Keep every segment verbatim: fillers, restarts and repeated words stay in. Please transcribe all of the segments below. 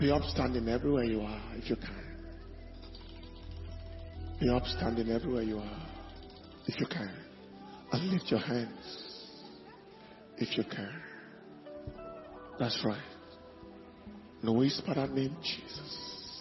Be upstanding everywhere you are, if you can. Be upstanding everywhere you are, if you can. And lift your hands, if you can. That's right. No whisper that name, Jesus.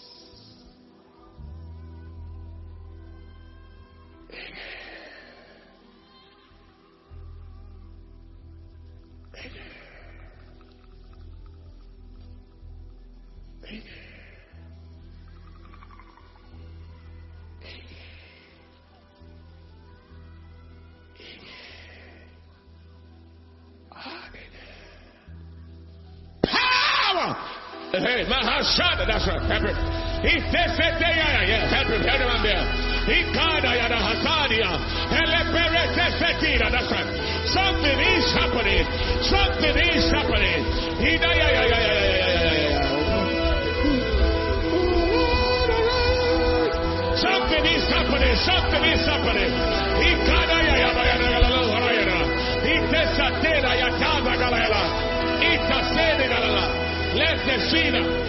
Hey, Mahashada, that's right. Help him. He says, yeah, help him, help him there. He kada yada hasadia. That's right. Something is happening. Something is happening. He yeah, yeah, yeah, yeah, yeah, yeah. Something is happening. Something is happening. He kada yada yada. He tesatera yataza galala. Itasene galala. Let the sinner.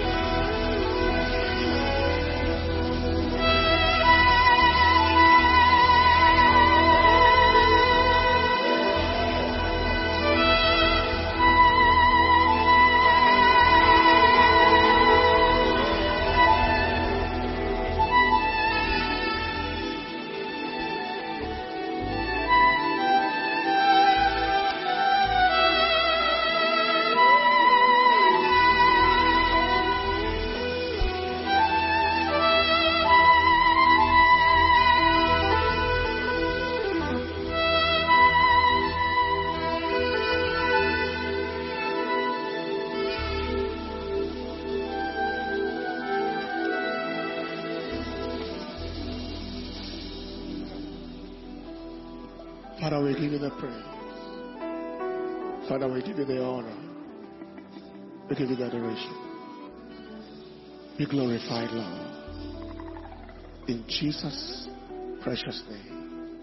Father, we give you the praise. Father, we give you the honor. We give you the adoration. Be glorified, Lord. In Jesus' precious name.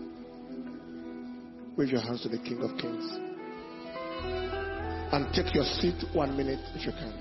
Wave your hands to the King of Kings. And take your seat one minute if you can.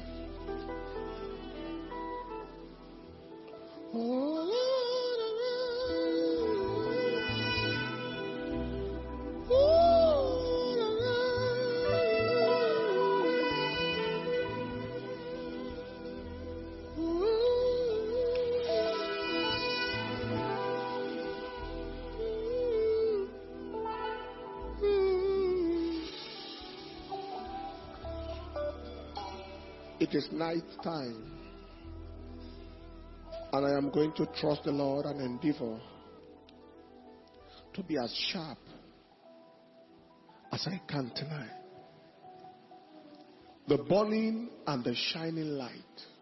It is night time, and I am going to trust the Lord and endeavor to be as sharp as I can tonight. The burning and the shining light.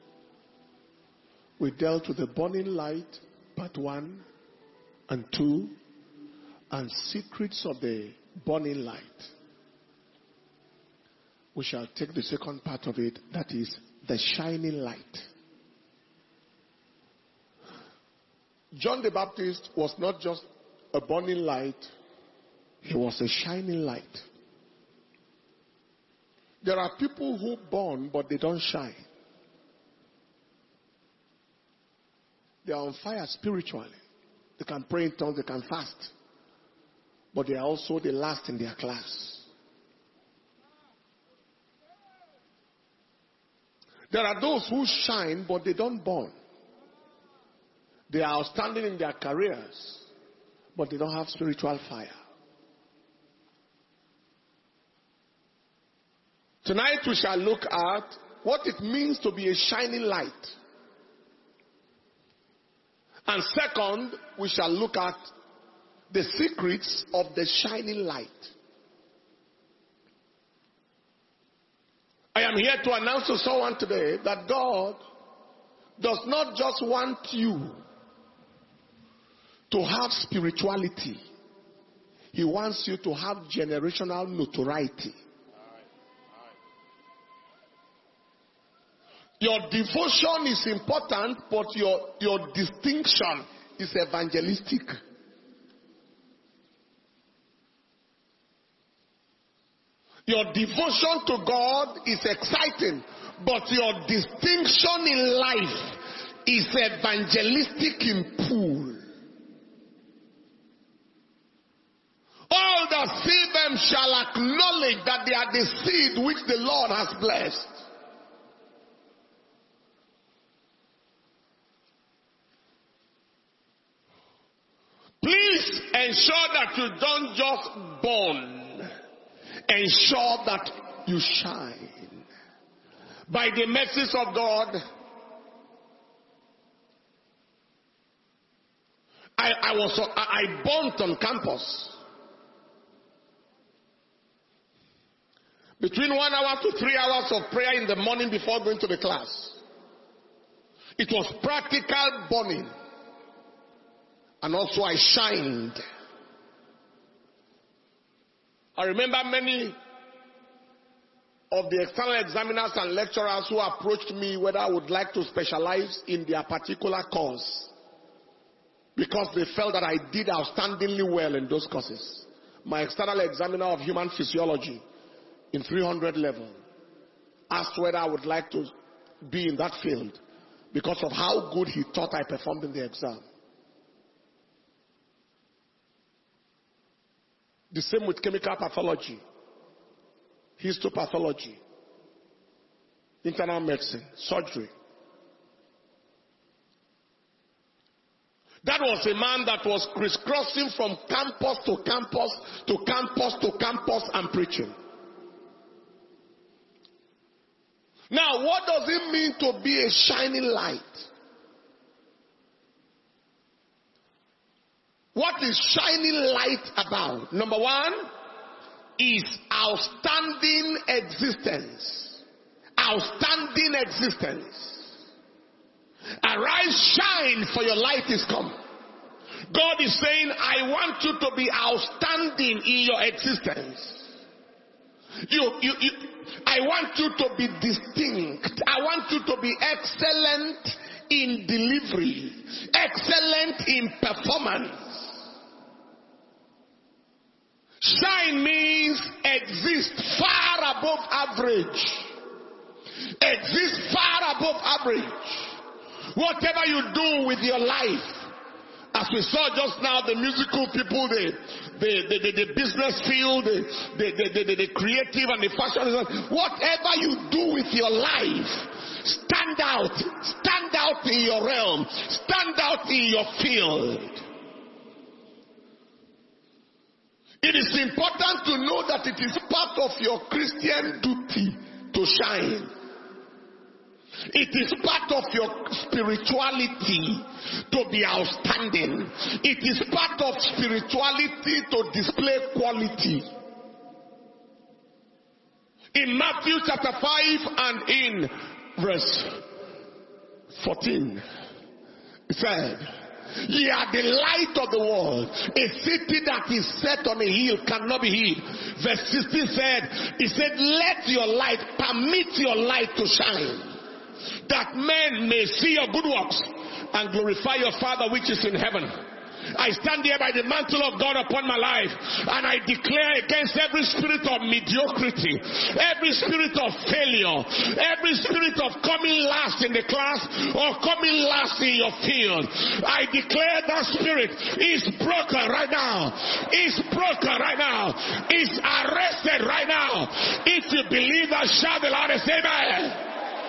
We dealt with the burning light, part one and two, and secrets of the burning light. We shall take the second part of it, that is the shining light. John the Baptist was not just a burning light, he was a shining light. There are people who burn but they don't shine. They are on fire spiritually. They can pray in tongues, they can fast, but they are also the last in their class. There are those who shine, but they don't burn. They are outstanding in their careers, but they don't have spiritual fire. Tonight we shall look at what it means to be a shining light. And second, we shall look at the secrets of the shining light. I am here to announce to someone today that God does not just want you to have spirituality. He wants you to have generational notoriety. Your devotion is important, but your, your distinction is evangelistic. Your devotion to God is exciting, but your distinction in life is evangelistic in pool. All that see them shall acknowledge that they are the seed which the Lord has blessed. Please ensure that you don't just burn. Ensure that you shine. By the mercies of God, I, I was I, I burnt on campus. Between one hour to three hours of prayer in the morning before going to the class. It was practical burning. And also I shined. I remember many of the external examiners and lecturers who approached me whether I would like to specialize in their particular course, because they felt that I did outstandingly well in those courses. My external examiner of human physiology in three hundred level asked whether I would like to be in that field because of how good he thought I performed in the exam. The same with chemical pathology, histopathology, internal medicine, surgery. That was a man that was crisscrossing from campus to campus to campus to campus and preaching. Now, what does it mean to be a shining light? What is shining light about? Number one is outstanding existence. Outstanding existence. Arise, shine, for your light is come. God is saying, I want you to be outstanding in your existence. You, you, you, I want you to be distinct. I want you to be excellent in delivery, excellent in performance. Shine means exist far above average. Exist far above average. Whatever you do with your life, as we saw just now, the musical people, the the, the, the, the business field, the, the, the, the, the creative and the fashion, whatever you do with your life, stand out. Stand out in your realm. Stand out in your field. It is important to know that it is part of your Christian duty to shine. It is part of your spirituality to be outstanding. It is part of spirituality to display quality. In Matthew chapter five and in verse fourteen, it said, ye are the light of the world. A city that is set on a hill cannot be hid. Verse sixteen said, he said, let your light, permit your light to shine, that men may see your good works and glorify your Father which is in heaven. I stand here by the mantle of God upon my life, and I declare against every spirit of mediocrity, every spirit of failure, every spirit of coming last in the class or coming last in your field. I declare that spirit is broken right now. Is broken right now. Is arrested right now. If you believe that, shout the loudest amen.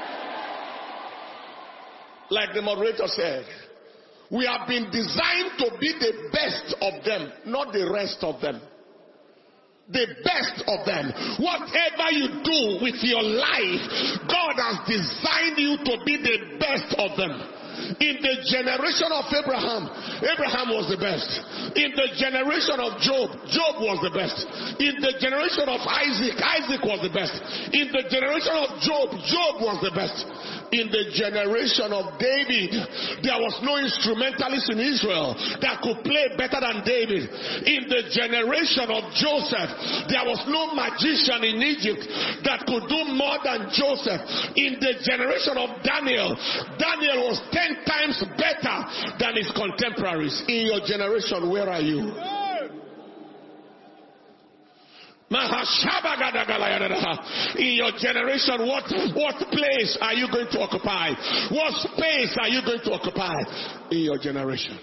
Like the moderator said, we have been designed to be the best of them, not the rest of them. The best of them. Whatever you do with your life, God has designed you to be the best of them. In the generation of Abraham, Abraham was the best. In the generation of Job, Job was the best. In the generation of Isaac, Isaac was the best. In the generation of Job, Job was the best. In the generation of David, there was no instrumentalist in Israel that could play better than David. In the generation of Joseph, there was no magician in Egypt that could do more than Joseph. In the generation of Daniel, Daniel was ten times better than his contemporaries. In your generation, where are you? In your generation, what, what place are you going to occupy? What space are you going to occupy in your generation?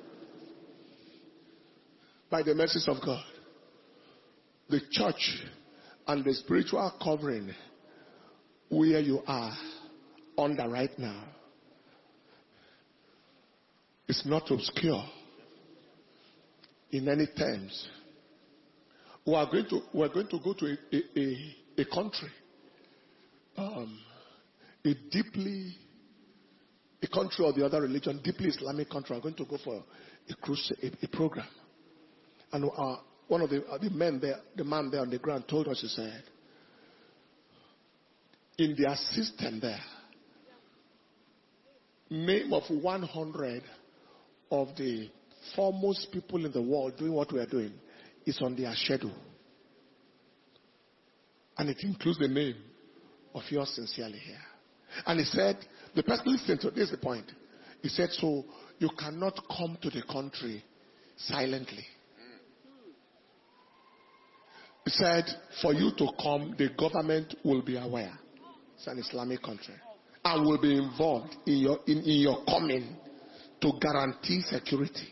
By the mercies of God, the church and the spiritual covering where you are under right now is not obscure in any terms. We are going to, we are going to go to a, a, a, a country, um, a deeply, a country or the other religion, deeply Islamic country. We are going to go for a cruise, a, a program. And uh, one of the, uh, the men there, the man there on the ground told us, he said, in their system there, name of one hundred of the foremost people in the world doing what we are doing is on their schedule. And it includes the name of yours sincerely here. And he said, the person listening to this is the point. He said, so you cannot come to the country silently. He said, for you to come, the government will be aware. It's an Islamic country. And will be involved in your, in, in your coming to guarantee security.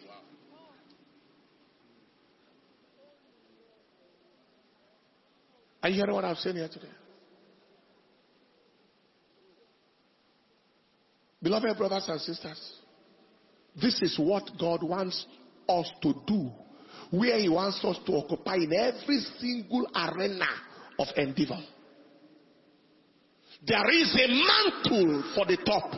Are you hearing what I'm saying here today? Beloved brothers and sisters, this is what God wants us to do, where He wants us to occupy in every single arena of endeavor. There is a mantle for the top.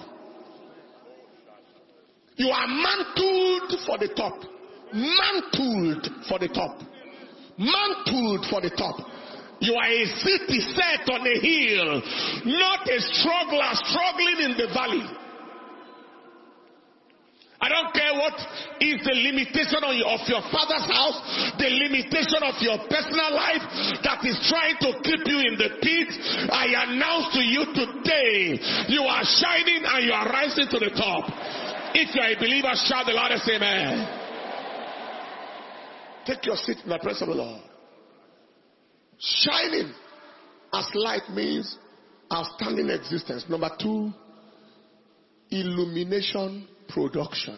You are mantled for the top. Mantled for the top. Mantled for the top. You are a city set on a hill, not a struggler struggling in the valley. I don't care what is the limitation of your, of your father's house, the limitation of your personal life that is trying to keep you in the pit. I announce to you today, you are shining and you are rising to the top. If you are a believer, shout the loudest amen. Take your seat in the presence of the Lord. Shining as light means outstanding existence. Number two, illumination production.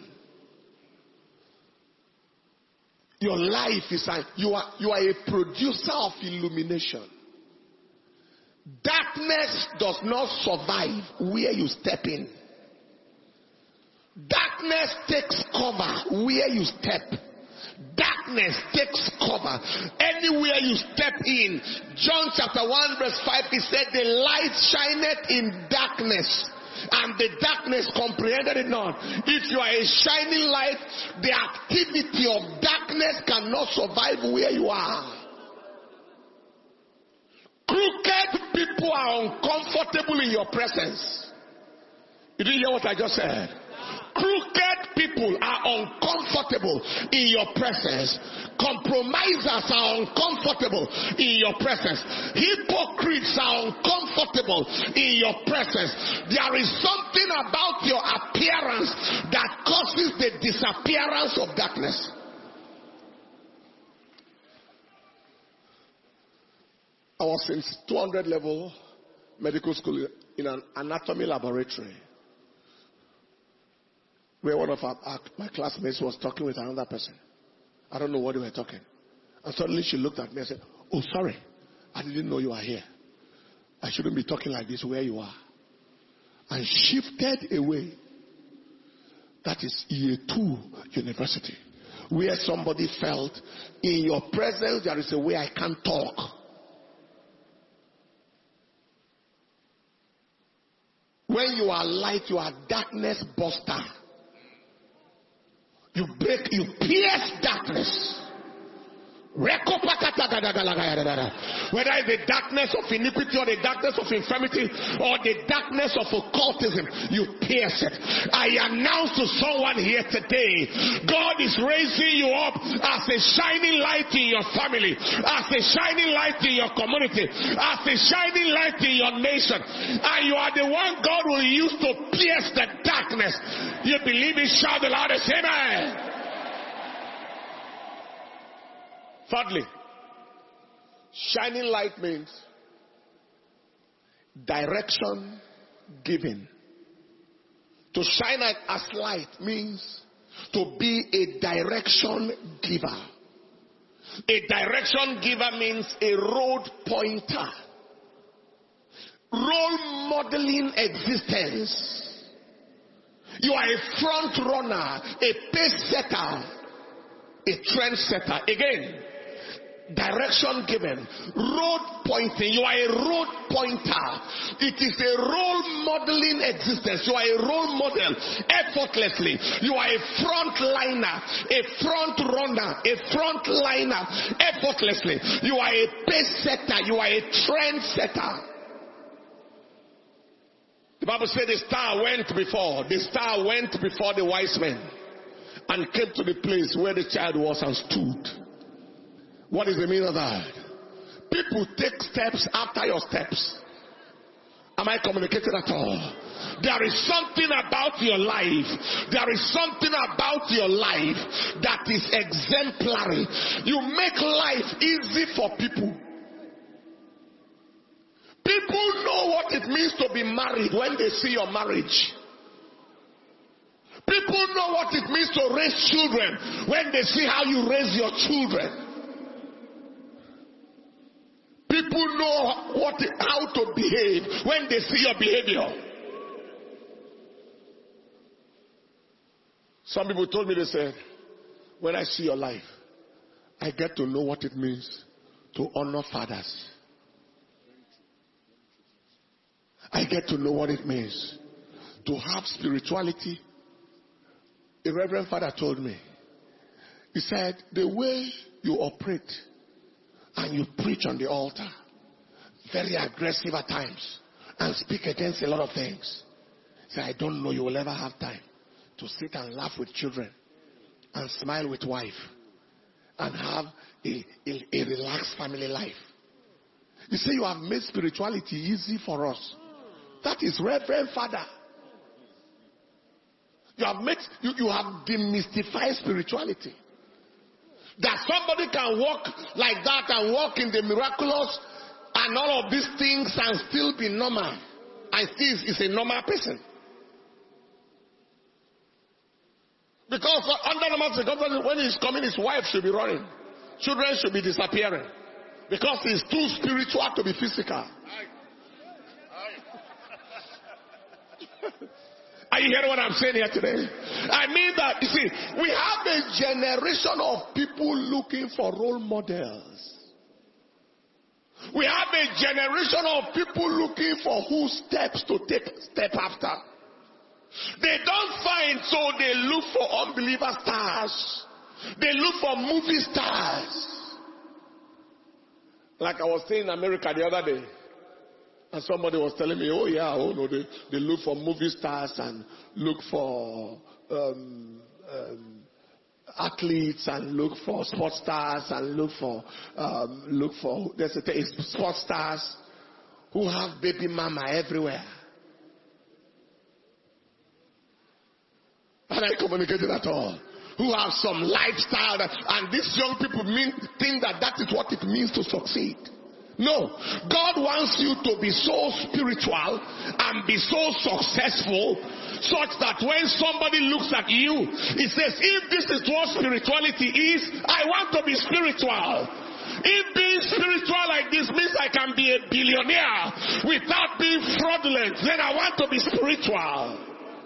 Your life is a, you are you are a producer of illumination. Darkness does not survive where you step in. Darkness takes cover where you step. Darkness takes cover anywhere you step in. John chapter one verse five, he said, the light shineth in darkness, and the darkness comprehended it not. If you are a shining light, the activity of darkness cannot survive where you are. Crooked people are uncomfortable in your presence. You didn't hear what I just said? Crooked people are uncomfortable in your presence. Compromisers are uncomfortable in your presence. Hypocrites are uncomfortable in your presence. There is something about your appearance that causes the disappearance of darkness. I was in two hundred level medical school in an anatomy laboratory, where one of our, our, my classmates was talking with another person. I don't know what they were talking. And suddenly she looked at me and said, oh, sorry, I didn't know you were here. I shouldn't be talking like this where you are. And shifted away. That is year two university, where somebody felt, in your presence there is a way I can't talk. When you are light, you are darkness buster. You break, you pierce darkness. Whether it's the darkness of iniquity or the darkness of infirmity or the darkness of occultism, you pierce it. I announce to someone here today, God is raising you up as a shining light in your family, as a shining light in your community, as a shining light in your nation. And you are the one God will use to pierce the darkness. You believe it? Shout the loudest amen. Thirdly, Shining light means direction given. To shine as light means to be a direction giver. A direction giver means a road pointer. Role modeling existence. You are a front runner, a pace setter, a trend setter. Again, direction given, road pointing. You are a road pointer. It is a role modeling existence. You are a role model effortlessly. You are a front liner, a front runner, a front liner effortlessly. You are a pace setter. You are a trend setter. The Bible said the star went before. The star went before the wise men and came to the place where the child was and stood. What is the meaning of that? People take steps after your steps. Am I communicating at all? There is something about your life. There is something about your life that is exemplary. You make life easy for people. People know what it means to be married when they see your marriage. People know what it means to raise children when they see how you raise your children. People know what, how to behave when they see your behavior. Some people told me, they said, when I see your life, I get to know what it means to honor fathers. I get to know what it means to have spirituality. A reverend father told me, he said, the way you operate and you preach on the altar, very aggressive at times, and speak against a lot of things. He said, I don't know you will ever have time to sit and laugh with children and smile with wife and have a, a, a relaxed family life. You say you have made spirituality easy for us. That is Reverend Father. You have made, you, you have demystified spirituality. That somebody can walk like that and walk in the miraculous and all of these things and still be normal. And still is a normal person. Because under normal circumstances, when he's coming, his wife should be running. Children should be disappearing. Because he's too spiritual to be physical. Are you hearing what I'm saying here today? I mean that, you see, we have a generation of people looking for role models. We have a generation of people looking for whose steps to take step after. They don't find, so they look for unbeliever stars. They look for movie stars. Like I was saying in America the other day. And somebody was telling me, oh yeah, oh no, they, they look for movie stars and look for um, um, athletes and look for sports stars and look for um, look for there's a thing, sports stars who have baby mama everywhere. Are I communicating at all? Who have some lifestyle that, and these young people mean, think that that is what it means to succeed. No, God wants you to be so spiritual and be so successful such that when somebody looks at you, he says, if this is what spirituality is, I want to be spiritual. If being spiritual like this means I can be a billionaire without being fraudulent, then I want to be spiritual.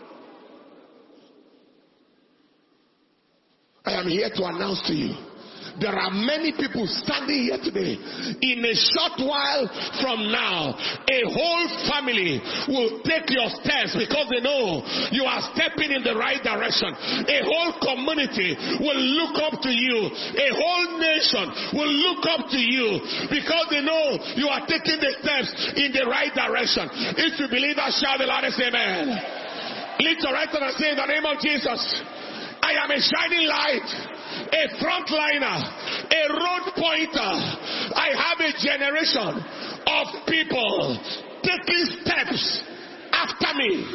I am here to announce to you, there are many people standing here today. In a short while from now, a whole family will take your steps because they know you are stepping in the right direction. A whole community will look up to you. A whole nation will look up to you because they know you are taking the steps in the right direction. If you believe that, shout the loudest amen. Lift your right hand and say, in the name of Jesus, I am a shining light, a frontliner, a road pointer. I have a generation of people taking steps after me.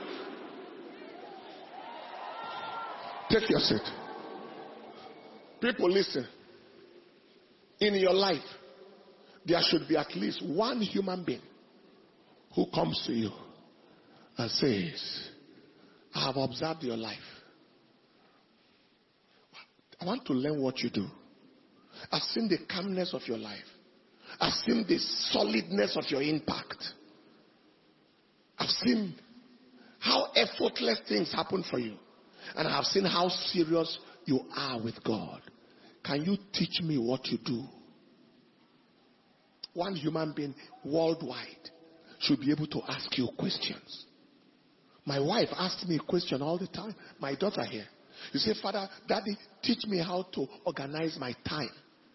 Take your seat. People, listen. In your life, there should be at least one human being who comes to you and says, I have observed your life. I want to learn what you do. I've seen the calmness of your life. I've seen the solidness of your impact. I've seen how effortless things happen for you. And I've seen how serious you are with God. Can you teach me what you do? One human being worldwide should be able to ask you questions. My wife asks me a question all the time. My daughter here. You say, Father, Daddy, teach me how to organize my time.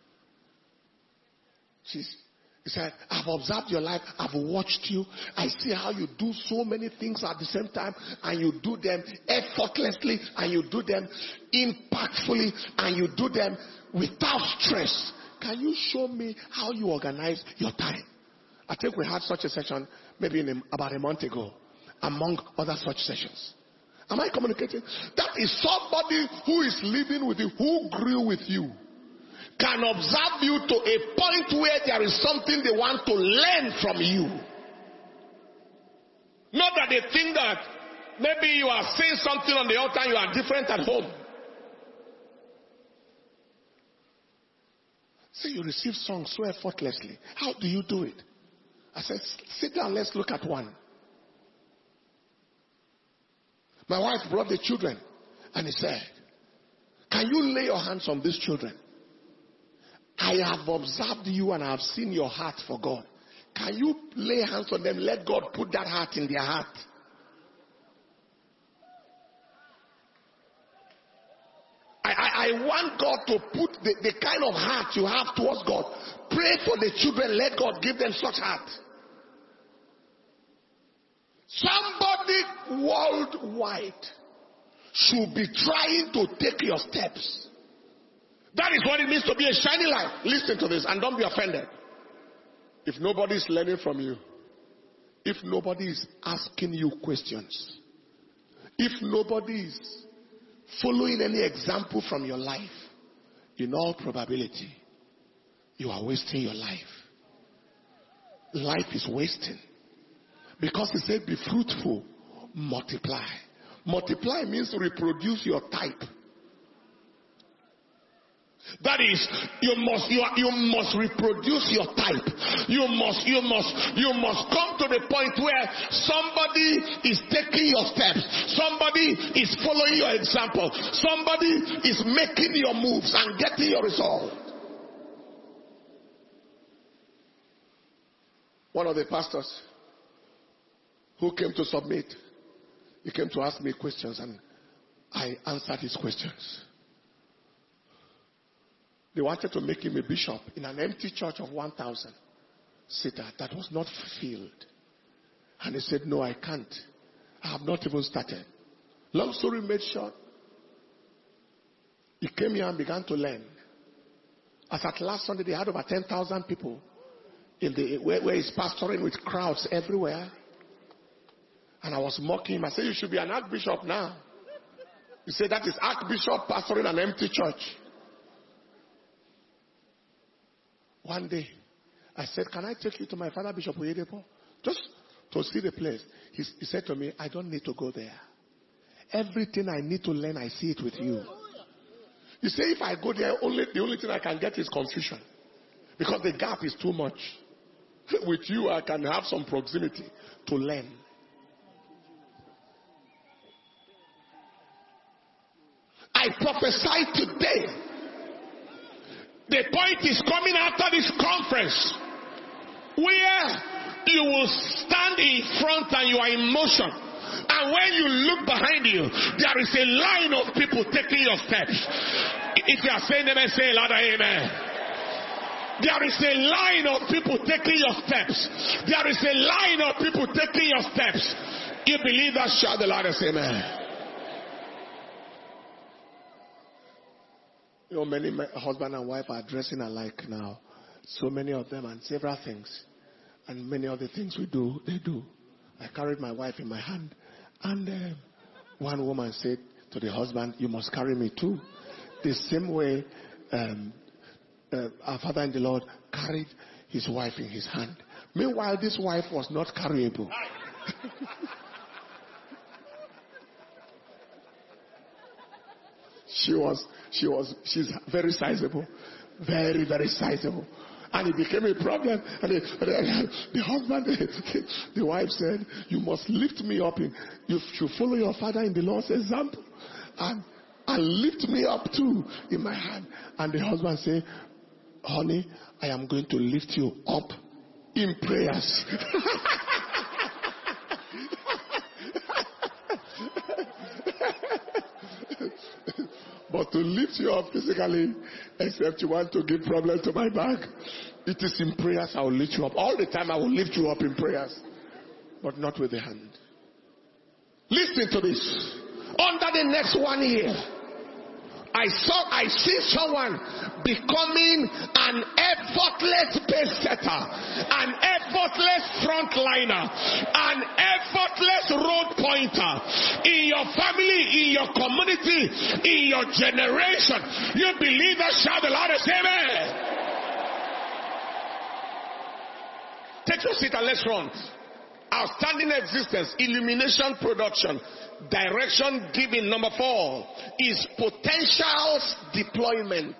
She's, he said, I've observed your life. I've watched you. I see how you do so many things at the same time. And you do them effortlessly. And you do them impactfully. And you do them without stress. Can you show me how you organize your time? I think we had such a session maybe in a, about a month ago. Among other such sessions. Am I communicating? That is somebody who is living with you, who grew with you, can observe you to a point where there is something they want to learn from you. Not that they think that maybe you are saying something on the altar and you are different at home. Say you receive songs so effortlessly. How do you do it? I said, sit down, let's look at one. My wife brought the children and he said, can you lay your hands on these children? I have observed you and I have seen your heart for God. Can you lay hands on them? Let God put that heart in their heart. I, I, I want God to put the, the kind of heart you have towards God. Pray for the children. Let God give them such heart. Somebody worldwide should be trying to take your steps. That is what it means to be a shining light. Listen to this and don't be offended. If nobody is learning from you, if nobody is asking you questions, if nobody is following any example from your life, in all probability, you are wasting your life. Life is wasting. Because he said, be fruitful, multiply. Multiply means reproduce your type. That is, you must you, are, you must reproduce your type. You must you must you must come to the point where somebody is taking your steps. Somebody is following your example. Somebody is making your moves and getting your result. One of the pastors who came to submit, he came to ask me questions and I answered his questions. They wanted to make him a bishop in an empty church of one thousand seater that was not filled. And he said, no, I can't. I have not even started. Long story made short, he came here and began to learn. As at last Sunday, they had over ten thousand people in the where, where he's pastoring with crowds everywhere. And I was mocking him. I said, you should be an archbishop now. He said, that is archbishop pastoring an empty church. One day, I said, can I take you to my father, Bishop Oyedepo? Just to see the place. He, he said to me, I don't need to go there. Everything I need to learn, I see it with you. You say, if I go there, only the only thing I can get is confusion. Because the gap is too much. With you, I can have some proximity to learn. I prophesy today. The point is coming after this conference where you will stand in front and you are in motion. And when you look behind you, there is a line of people taking your steps. If you are saying amen, say louder amen. There is a line of people taking your steps. There is a line of people taking your steps. You believe that? Shout the loudest amen. You know, many husband and wife are dressing alike now. So many of them and several things. And many of the things we do, they do. I carried my wife in my hand. And uh, one woman said to the husband, you must carry me too. The same way um, uh, our father in the Lord carried his wife in his hand. Meanwhile, this wife was not carryable. she was, she was, she's very sizable. Very, very sizable. And it became a problem. And the, the, the husband, the, the wife said, you must lift me up. In, you should follow your father in the Lord's example. And, and lift me up too in my hand. And the husband said, honey, I am going to lift you up in prayers. But to lift you up physically, except you want to give problem to my back, it is in prayers I will lift you up. All the time I will lift you up in prayers, but not with the hand. Listen to this. Under the next one year, I saw, I see someone becoming an effortless pace setter, an effortless frontliner, an effortless road pointer in your family, in your community, in your generation. You believe that? Shout the loudest amen. Take your seat and let's run. Outstanding existence, illumination production, direction given. Number four is potentials deployment.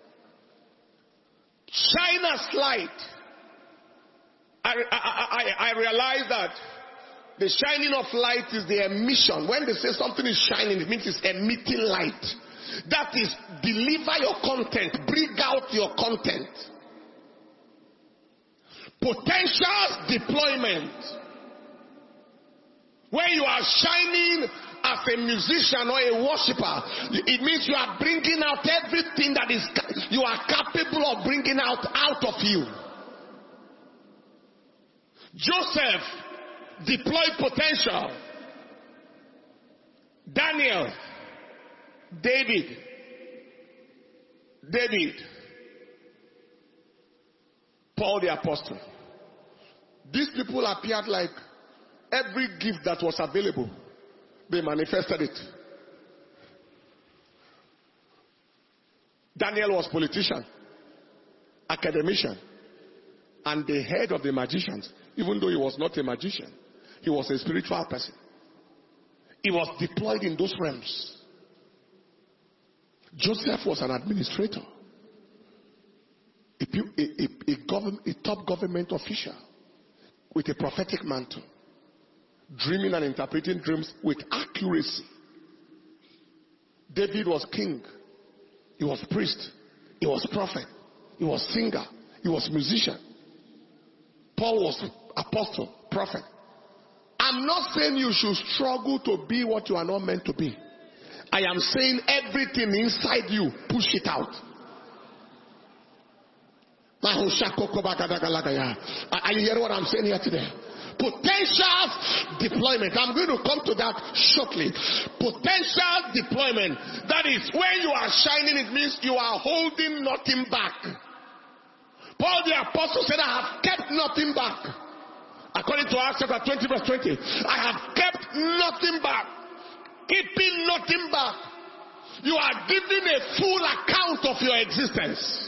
Shine a light. I, I, I, I realize that the shining of light is the emission. When they say something is shining, it means it's emitting light. That is, deliver your content, bring out your content. Potentials deployment. When you are shining as a musician or a worshiper, it means you are bringing out everything that is you are capable of bringing out out of you. Joseph deployed potential. Daniel, David, David, Paul the Apostle. These people appeared like every gift that was available, they manifested it. Daniel was politician, academician, and the head of the magicians. Even though he was not a magician, he was a spiritual person. He was deployed in those realms. Joseph was an administrator, a, a, a, a, government, a top government official with a prophetic mantle, dreaming and interpreting dreams with accuracy. David was king. He was priest. He was prophet. He was singer. He was musician. Paul was apostle, prophet. I'm not saying you should struggle to be what you are not meant to be. I am saying everything inside you, push it out. Are you hearing what I'm saying here today? Potential deployment. I'm going to come to that shortly. Potential deployment. That is, when you are shining, it means you are holding nothing back. Paul the Apostle said, I have kept nothing back. According to Acts chapter twenty verse twenty. I have kept nothing back. Keeping nothing back. You are giving a full account of your existence.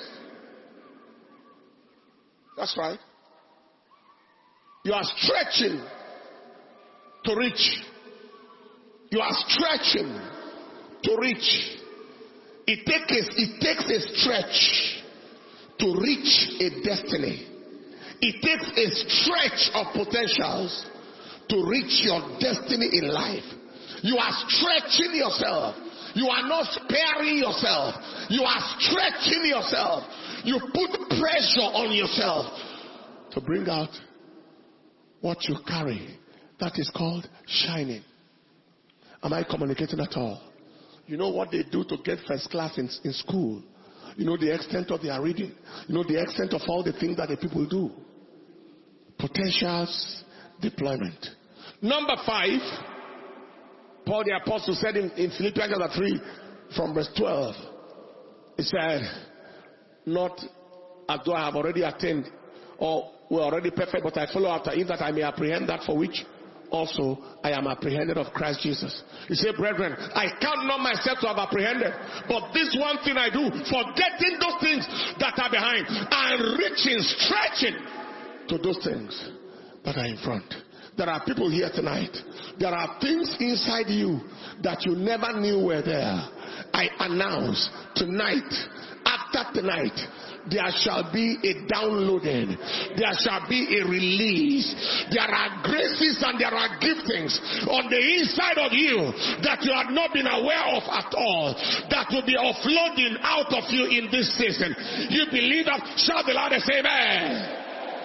That's right. You are stretching to reach. You are stretching to reach. It takes, it takes a stretch to reach a destiny. It takes a stretch of potentials to reach your destiny in life. You are stretching yourself. You are not sparing yourself. You are stretching yourself. You put pressure on yourself to bring out what you carry. That is called shining. Am I communicating at all? You know what they do to get first class in, in school? You know the extent of their reading. You know the extent of all the things that the people do. Potentials deployment. Number five, Paul the Apostle said in, in Philippians chapter three from verse twelve, he said, not as though I have already attained or we're already perfect, but I follow after him that I may apprehend that for which also I am apprehended of Christ Jesus. You say, brethren, I count not myself to have apprehended, but this one thing I do, forgetting those things that are behind, and reaching, stretching to those things that are in front. There are people here tonight. There are things inside you that you never knew were there. I announce tonight, after tonight, there shall be a downloading. There shall be a release. There are graces and there are giftings on the inside of you that you have not been aware of at all, that will be offloading out of you in this season. You believe that? Shout the loudest amen.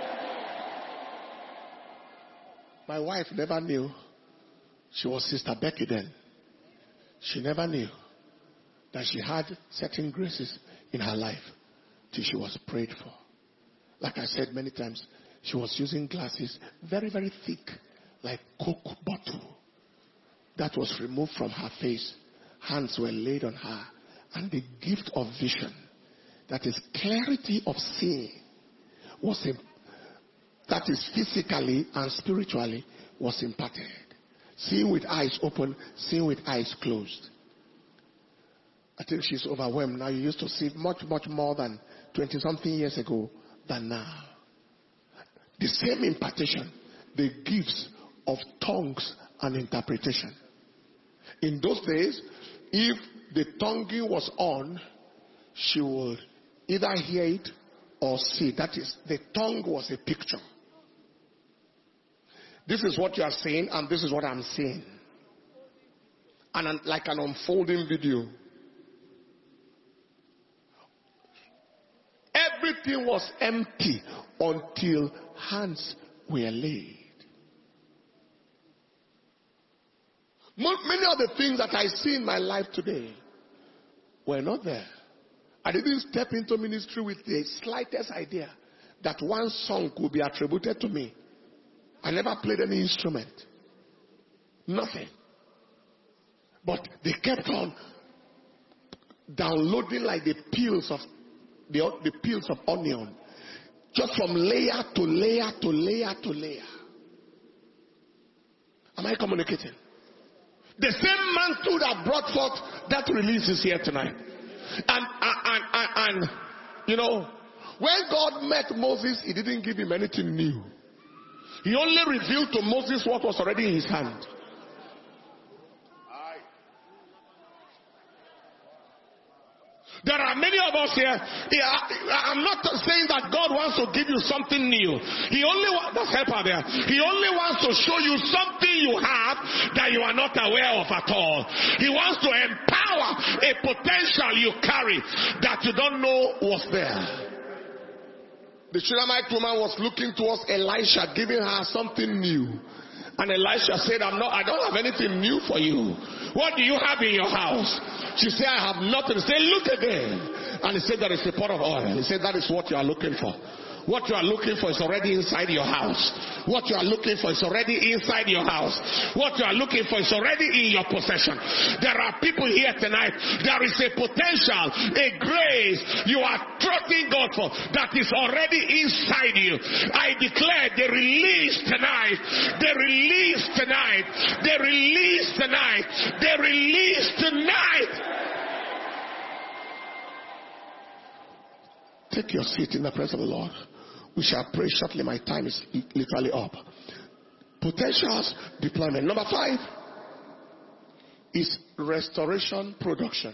My wife never knew she was Sister Becky then. She never knew that she had certain graces in her life till she was prayed for. Like I said many times, she was using glasses very, very thick, like Coke bottle. That was removed from her face. Hands were laid on her. And the gift of vision, that is clarity of seeing, was imparted. That is physically and spiritually was imparted. Seeing with eyes open, seeing with eyes closed. I think she's overwhelmed now. You used to see much, much more than twenty something years ago than now. The same impartation, the gifts of tongues and interpretation. In those days, if the tonguing was on, she would either hear it or see. That is, the tongue was a picture. This is what you are saying, and this is what I'm saying. And an, like an unfolding video. Everything was empty until hands were laid. Many of the things that I see in my life today were not there. I didn't step into ministry with the slightest idea that one song could be attributed to me. I never played any instrument. Nothing. But they kept on downloading like the peels of the, the peels of onion. Just from layer to layer to layer to layer. Am I communicating? The same mantle that brought forth that release is here tonight. And, and, and, and, you know, when God met Moses, he didn't give him anything new. He only revealed to Moses what was already in his hand. There are many of us here. I'm not saying that God wants to give you something new. He only wants, that's help out there. He only wants to show you something you have that you are not aware of at all. He wants to empower a potential you carry that you don't know was there. The Shunammite woman was looking towards Elisha, giving her something new. And Elisha said, I'm not, I don't have anything new for you. What do you have in your house? She said, I have nothing. He said, look again. And he said, there is a pot of oil. He said, that is what you are looking for. What you are looking for is already inside your house. What you are looking for is already inside your house. What you are looking for is already in your possession. There are people here tonight. There is a potential, a grace you are trusting God for that is already inside you. I declare the release tonight. The release tonight. The release tonight. The release tonight. Take your seat in the presence of the Lord. We shall pray shortly. My time is literally up. Potentials deployment. Number five is restoration production.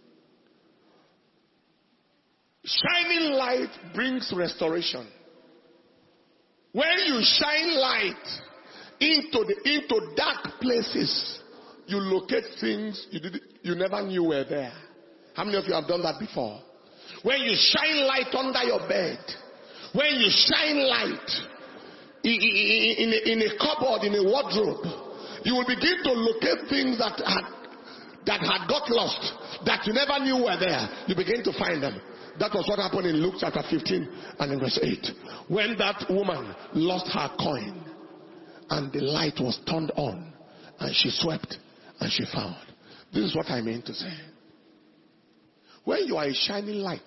Shining light brings restoration. When you shine light into the into dark places, you locate things you did you never knew were there. How many of you have done that before? When you shine light under your bed, when you shine light in, in, in, a, in a cupboard, in a wardrobe, you will begin to locate things that had that had got lost, that you never knew were there. You begin to find them. That was what happened in Luke chapter fifteen and in verse eight. When that woman lost her coin and the light was turned on and she swept and she found. This is what I mean to say. When you are a shining light,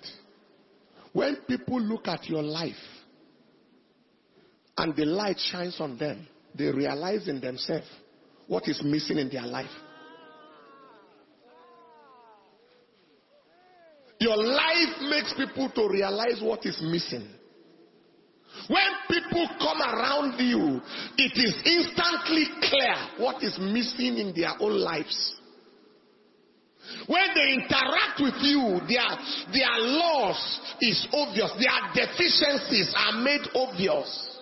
when people look at your life and the light shines on them, they realize in themselves what is missing in their life. Your life makes people to realize what is missing. When people come around you, it is instantly clear what is missing in their own lives. When they interact with you, their, their loss is obvious. Their deficiencies are made obvious.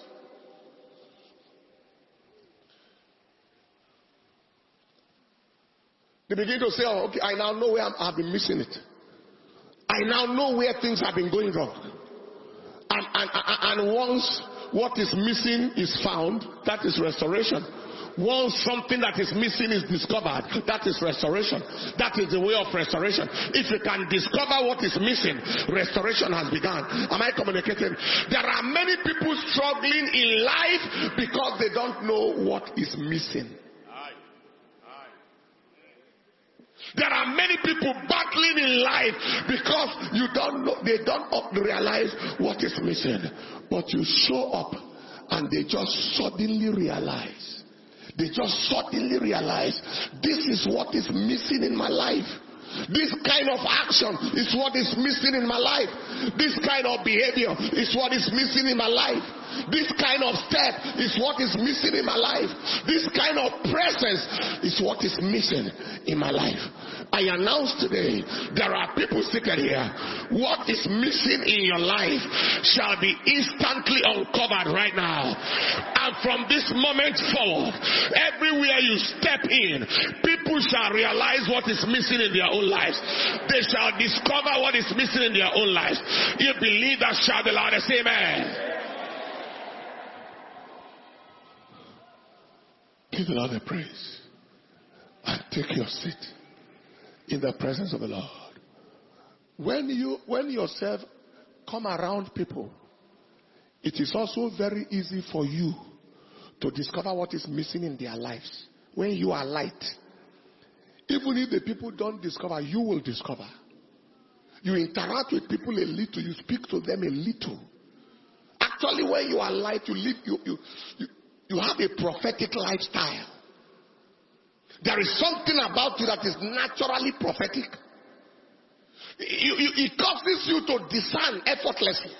They begin to say, oh, okay, I now know where I've been missing it. I now know where things have been going wrong. And, and, and once what is missing is found, that is restoration. Once something that is missing is discovered, that is restoration. That is the way of restoration. If you can discover what is missing, restoration has begun. Am I communicating? There are many people struggling in life because they don't know what is missing. There are many people battling in life because you don't know, they don't realize what is missing. But you show up and they just suddenly realize. They just suddenly realize this is what is missing in my life. This kind of action is what is missing in my life. This kind of behavior is what is missing in my life. This kind of step is what is missing in my life. This kind of presence is what is missing in my life. I announce today, there are people sitting here. What is missing in your life shall be instantly uncovered right now. And from this moment forward, everywhere you step in, people shall realize what is missing in their own lives. They shall discover what is missing in their own lives. You believe that, shout the loudest, amen. Give the Lord a praise and take your seat in the presence of the Lord. When you, when yourself come around people, it is also very easy for you to discover what is missing in their lives. When you are light, even if the people don't discover, you will discover. You interact with people a little, you speak to them a little. Actually, when you are light, you live, you, you, you You have a prophetic lifestyle. There is something about you that is naturally prophetic. You, you, it causes you to discern effortlessly.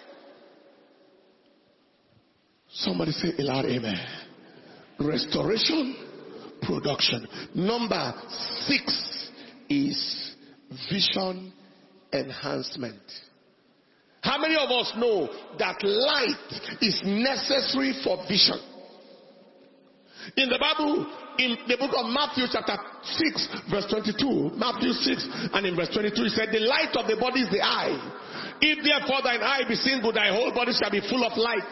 Somebody say a loud amen. Restoration, production. Number six is vision enhancement. How many of us know that light is necessary for vision? In the Bible, in the book of Matthew chapter six, verse twenty-two, Matthew six and in verse twenty-two, he said, the light of the body is the eye. If therefore thine eye be single, thy whole body shall be full of light.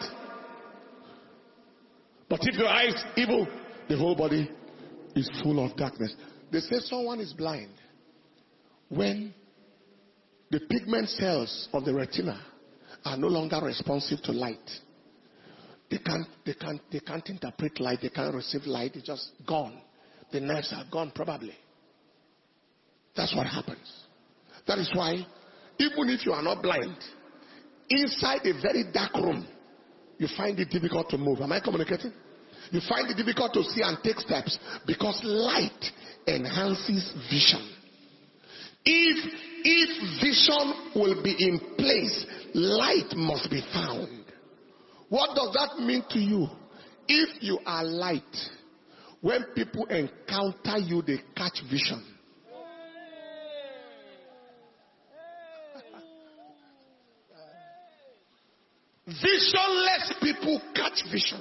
But if your eye is evil, the whole body is full of darkness. They say someone is blind when the pigment cells of the retina are no longer responsive to light. They can't, they can't, they can't interpret light. They can't receive light. It's just gone. The nerves are gone, probably. That's what happens. That is why, even if you are not blind, inside a very dark room, you find it difficult to move. Am I communicating? You find it difficult to see and take steps because light enhances vision. If, if vision will be in place, light must be found. What does that mean to you? If you are light, when people encounter you, they catch vision. Visionless people catch vision.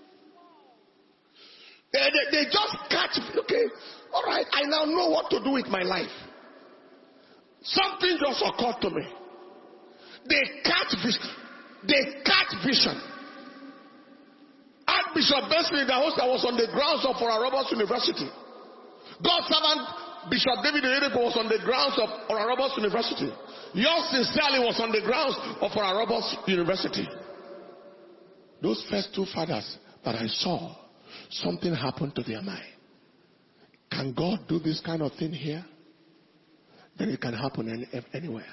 They, they, they just catch, okay, all right, I now know what to do with my life. Something just occurred to me. They catch vision. They catch vision. Archbishop Benson in the host that was on the grounds of Oral Roberts University. God's servant Bishop David Oyedepo was on the grounds of Oral Roberts University. Yours sincerely was on the grounds of Oral Roberts University. Those first two fathers that I saw, something happened to their mind. Can God do this kind of thing here? Then it can happen any, anywhere.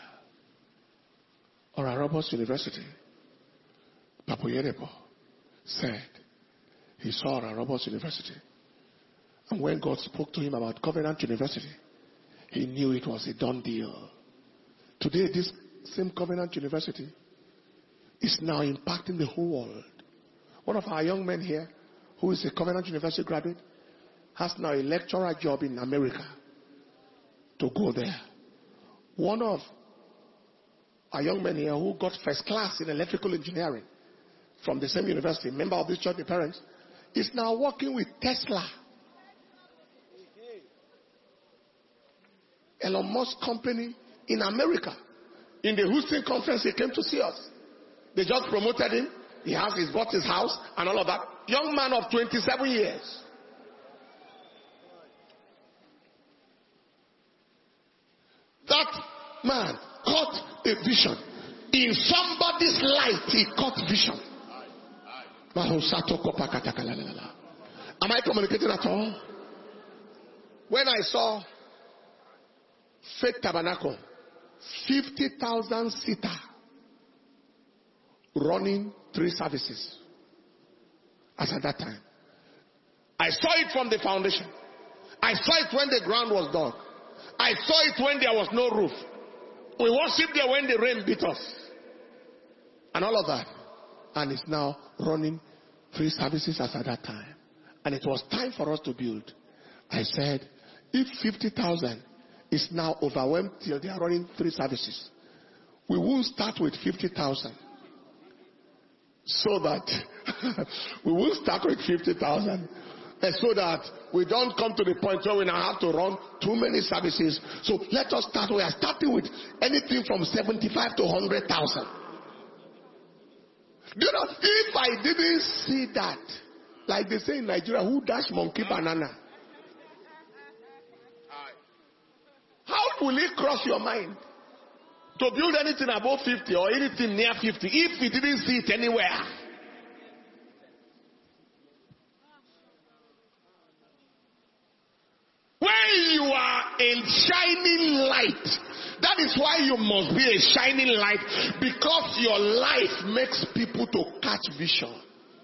Oral Roberts University. Papa Oyedepo said He saw Oral Roberts University. And when God spoke to him about Covenant University, he knew it was a done deal. Today, this same Covenant University is now impacting the whole world. One of our young men here, who is a Covenant University graduate, has now a lecturer job in America to go there. One of our young men here who got first class in electrical engineering from the same university, member of this church, the parents, is now working with Tesla. Elon Musk company in America. In the Houston conference, he came to see us. They just promoted him. He has he's bought his house and all of that. Young man of twenty-seven years. That man caught a vision. In somebody's light, he caught vision. Am I communicating at all? When I saw Faith Tabernacle, fifty thousand seater, running three services. As at that time, I saw it from the foundation. I saw it when the ground was dug. I saw it when there was no roof. We worshipped there when the rain beat us. And all of that. And it's now running three services as at that time. And it was time for us to build. I said, if fifty thousand is now overwhelmed till they are running three services, we won't start with fifty thousand. So that we will start with fifty thousand. And so that we don't come to the point where we now have to run too many services. So let us start. We are starting with anything from seventy-five to one hundred thousand. Do you know, if I didn't see that, like they say in Nigeria, who dash monkey banana? How will it cross your mind to build anything above fifty or anything near fifty if you didn't see it anywhere? When you are a shining light, that is why you must be a shining light, because your life makes people to catch vision.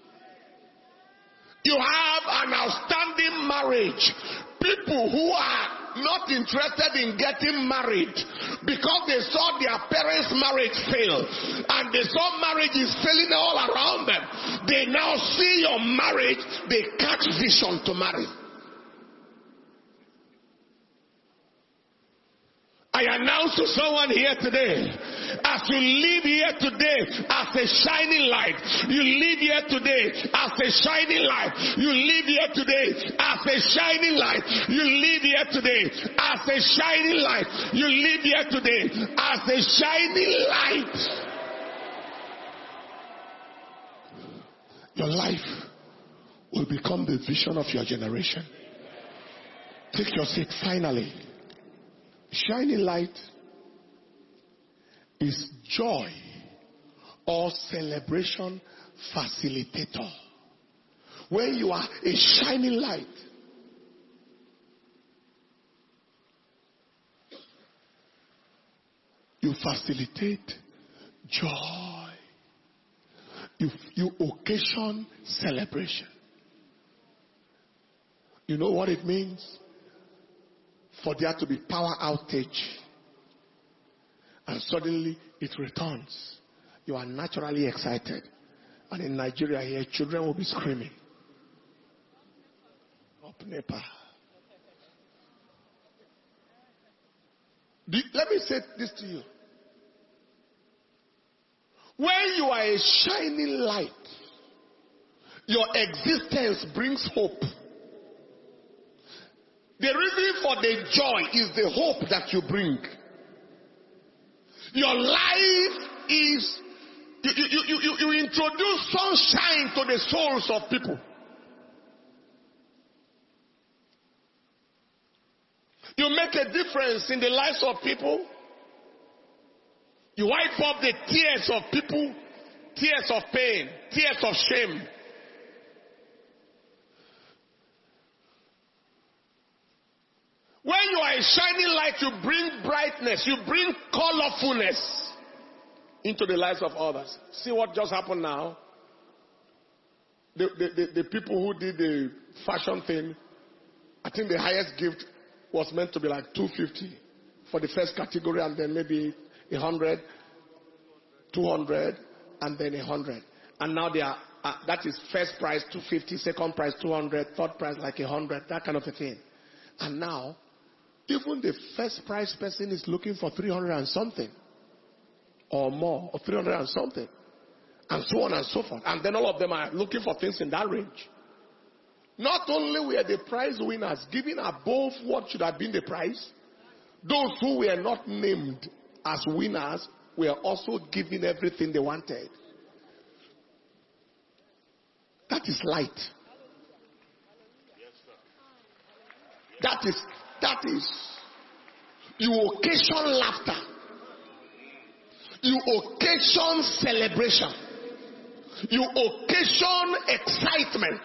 You have an outstanding marriage. People who are not interested in getting married because they saw their parents' marriage fail and they saw marriage is failing all around them. They now see your marriage, they catch vision to marry. I announce to someone here today, as you live here today as a shining light, you live here today as a shining light, you live here today as a shining light, you live here today as a shining light, you live here today as a shining light. Your life will become the vision of your generation. Take your seat finally. Shining light is joy or celebration facilitator. When you are a shining light, you facilitate joy. You, you occasion celebration. You know what it means? For there to be power outage and suddenly it returns. You are naturally excited. And in Nigeria here, children will be screaming. Up NEPA. Let me say this to you. When you are a shining light, your existence brings hope. The reason for the joy is the hope that you bring. Your life is, you, you, you, you, you introduce sunshine to the souls of people. You make a difference in the lives of people. You wipe up the tears of people, tears of pain, tears of shame. When you are a shining light, you bring brightness, you bring colorfulness into the lives of others. See what just happened now? the, the, the, the people who did the fashion thing, I think the highest gift was meant to be like two hundred fifty for the first category, and then maybe one hundred, two hundred, and then one hundred. And now they are, uh, that is first prize two hundred fifty, second prize two hundred, third prize like one hundred, that kind of a thing. And now, even the first prize person is looking for three hundred and something, or more, or three hundred and something, and so on and so forth. And then all of them are looking for things in that range. Not only were the prize winners given above what should have been the prize, those who were not named as winners were also given everything they wanted. That is light. That is, that is, you occasion laughter. You occasion celebration. You occasion excitement.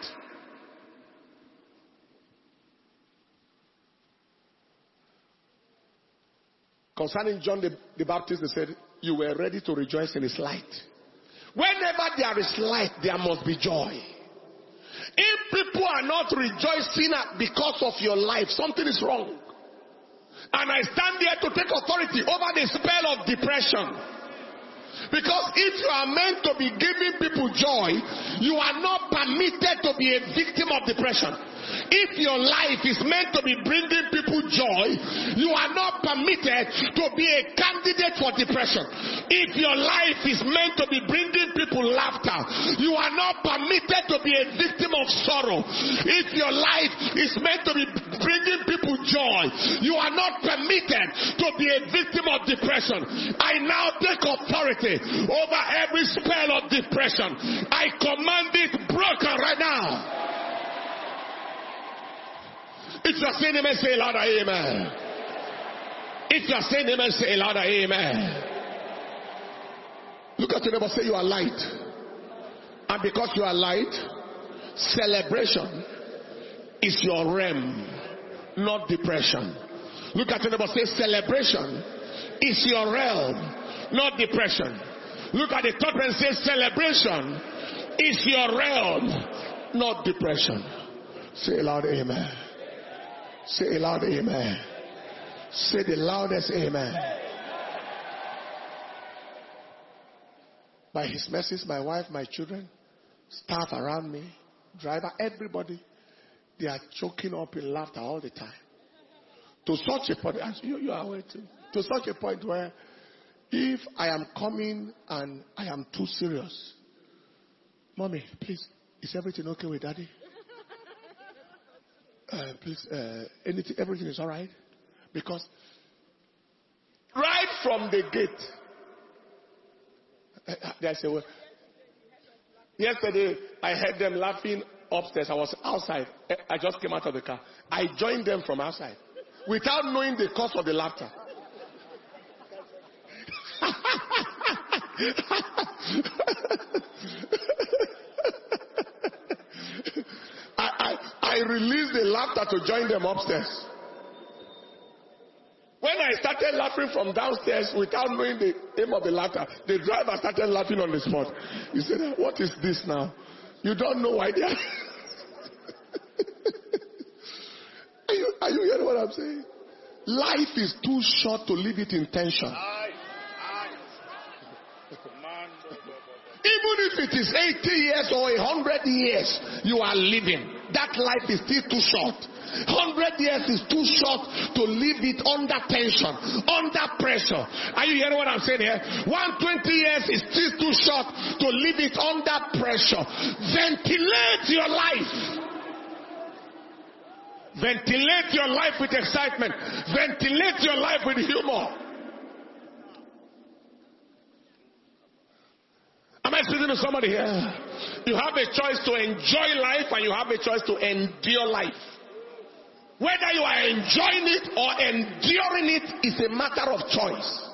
Concerning John the, the Baptist, they said, you were ready to rejoice in his light. Whenever there is light, there must be joy. If people are not rejoicing because of your life, something is wrong. And I stand here to take authority over the spell of depression. Because if you are meant to be giving people joy, you are not permitted to be a victim of depression. If your life is meant to be bringing people joy, you are not permitted to be a candidate for depression. If your life is meant to be bringing people laughter, you are not permitted to be a victim of sorrow. If your life is meant to be bringing people joy, you are not permitted to be a victim of depression. I now take authority over every spell of depression. I command it broken right now. If you are saying amen, say louder amen. If you are saying amen, say louder amen. Look at your neighbor, say you are light. And because you are light, celebration is your realm, not depression. Look at your neighbor, say celebration is your realm, not depression. Look at the third and say celebration is your realm, not depression. Say loud amen. Say loud amen. Say the loudest amen. By his mercies, my wife, my children, staff around me, driver, everybody, they are choking up in laughter all the time. To such a point, you, you are waiting, to such a point where if I am coming and I am too serious, Mommy, please, is everything okay with Daddy? Uh, please, uh, anything, everything is all right? Because right from the gate, uh, there's a way. Yesterday, I heard them laughing upstairs. I was outside. I just came out of the car. I joined them from outside without knowing the cause of the laughter. I released the laughter to join them upstairs. When I started laughing from downstairs without knowing the aim of the laughter, the driver started laughing on the spot. He said, what is this now? You don't know why they are. Are you, are you hearing what I'm saying? Life is too short to live it in tension. Even if it is eighty years or one hundred years you are living, that life is still too short. one hundred years is too short to live it under tension, under pressure. Are you hearing what I'm saying here? one hundred twenty years is still too short to live it under pressure. Ventilate your life. Ventilate your life with excitement. Ventilate your life with humor. Am I speaking to somebody here? You have a choice to enjoy life and you have a choice to endure life. Whether you are enjoying it or enduring it is a matter of choice.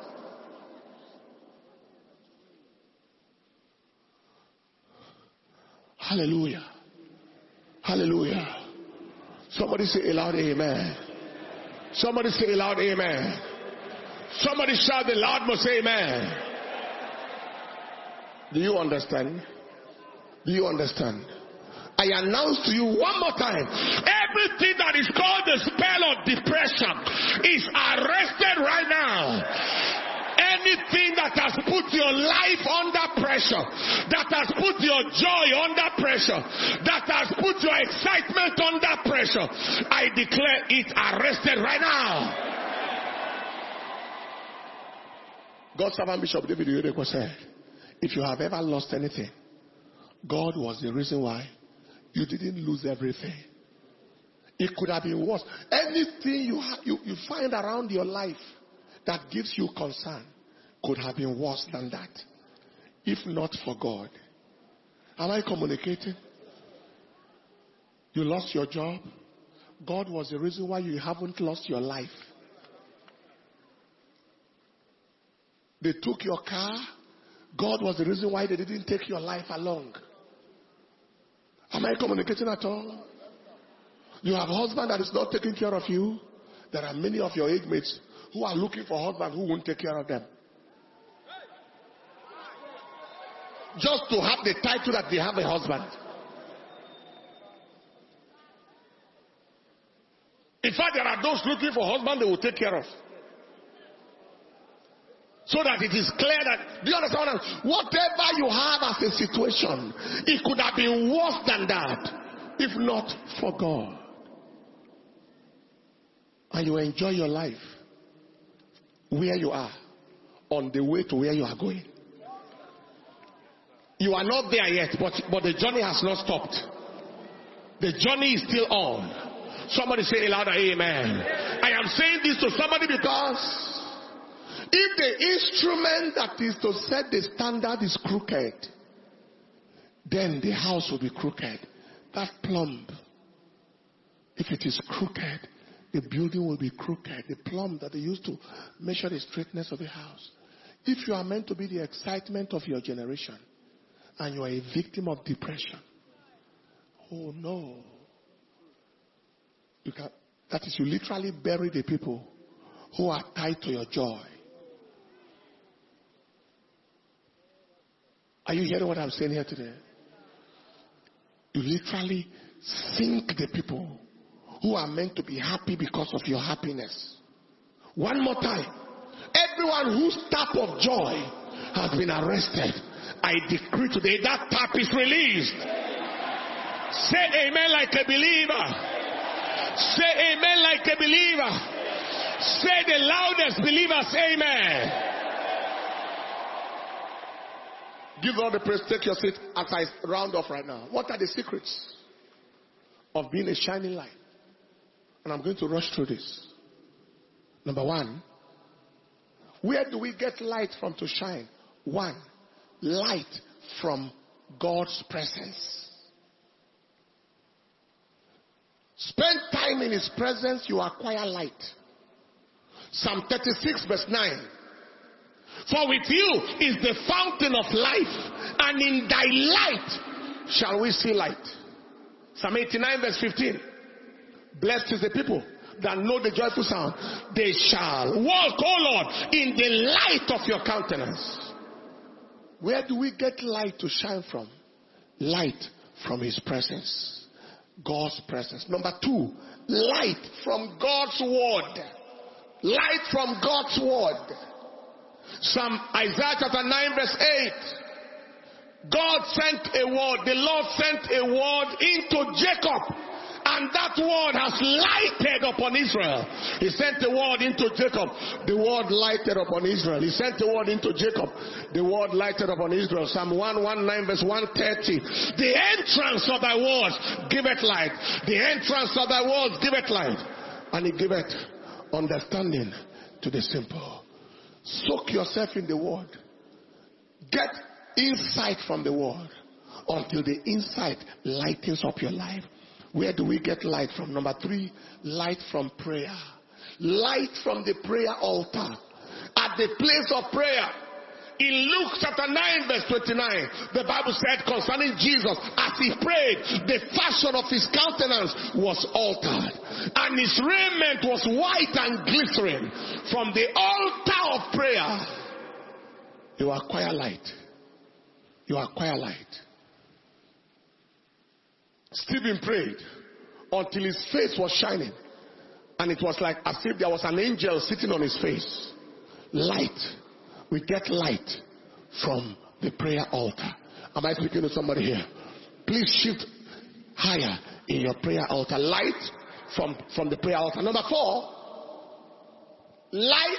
Hallelujah. Hallelujah. Somebody say aloud amen. Somebody say aloud amen. Somebody shout the loud most amen. Do you understand? Do you understand? I announce to you one more time, everything that is called the spell of depression is arrested right now. Anything that has put your life under pressure, that has put your joy under pressure, that has put your excitement under pressure, I declare it arrested right now. God's servant Bishop David Oyedepo said, if you have ever lost anything, God was the reason why you didn't lose everything. It could have been worse. Anything you, ha- you, you find around your life that gives you concern could have been worse than that, if not for God. Am I communicating? You lost your job. God was the reason why you haven't lost your life. They took your car. God was the reason why they didn't take your life along. Am I communicating at all? You have a husband that is not taking care of you. There are many of your age mates who are looking for a husband who won't take care of them. Just to have the title that they have a husband. In fact, there are those looking for a husband they will take care of. So that it is clear that, do you understand? Whatever you have as a situation, it could have been worse than that, if not for God. And you enjoy your life where you are, on the way to where you are going. You are not there yet, but, but the journey has not stopped. The journey is still on. Somebody say it louder, amen. I am saying this to somebody because if the instrument that is to set the standard is crooked, then the house will be crooked. That plumb, if it is crooked, the building will be crooked. The plumb that they used to measure the straightness of the house. If you are meant to be the excitement of your generation, and you are a victim of depression, oh no. You can, that is, you literally bury the people who are tied to your joy. Are you hearing what I'm saying here today? You literally sink the people who are meant to be happy because of your happiness. One more time. Everyone whose tap of joy has been arrested, I decree today that tap is released. Say amen like a believer. Say amen like a believer. Say the loudest believers, amen. Give all the praise. Take your seat as I round off right now. What are the secrets of being a shining light? And I'm going to rush through this. Number one, where do we get light from to shine? One, light from God's presence. Spend time in His presence, you acquire light. Psalm thirty-six verse nine. For with you is the fountain of life, and in thy light shall we see light. Psalm eighty-nine verse fifteen. Blessed is the people that know the joyful sound. They shall walk, O Lord, in the light of your countenance. Where do we get light to shine from? Light from His presence. God's presence. Number two, light from God's word. Light from God's word. Psalm Isaiah chapter nine verse eight. God sent a word. The Lord sent a word into Jacob. And that word has lighted upon Israel. He sent the word into Jacob. The word lighted upon Israel. He sent the word into Jacob. The word lighted upon Israel. Psalm one nineteen verse one thirty. The entrance of thy words giveth light. The entrance of thy words giveth light. And it giveth understanding to the simple. Soak yourself in the word. Get insight from the word until the insight lightens up your life. Where do we get light from? Number three, light from prayer. Light from the prayer altar. At the place of prayer. In Luke chapter nine verse twenty-nine, the Bible said concerning Jesus, as he prayed, the fashion of his countenance was altered. And his raiment was white and glittering. From the altar of prayer, you acquire light. You acquire light. Stephen prayed until his face was shining. And it was like as if there was an angel sitting on his face. Light. We get light from the prayer altar. Am I speaking to somebody here? Please shift higher in your prayer altar. Light from, from the prayer altar. Number four, light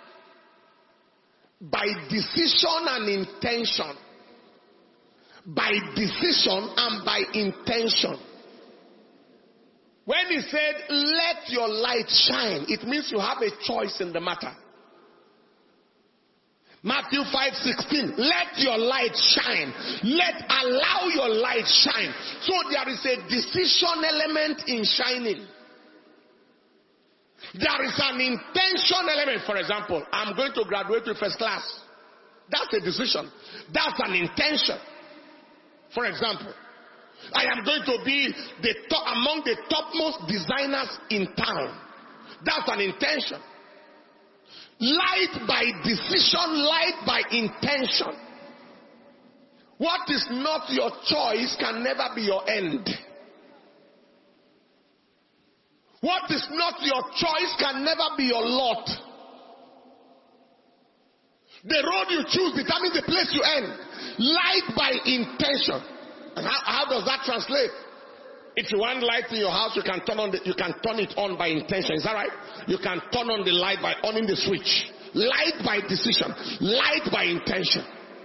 by decision and intention. By decision and by intention. When he said, let your light shine, it means you have a choice in the matter. Matthew five sixteen, let your light shine. Let, allow your light shine. So there is a decision element in shining. There is an intention element. For example, I'm going to graduate with first class. That's a decision. That's an intention. For example, I am going to be the top, among the topmost designers in town. That's an intention. Light by decision, light by intention. What is not your choice can never be your end. What is not your choice can never be your lot. The road you choose determines the place you end. Light by intention. And how, how does that translate? If you want light in your house, you can turn on the, you can turn it on by intention. Is that right? You can turn on the light by on the switch. Light by decision. Light by intention.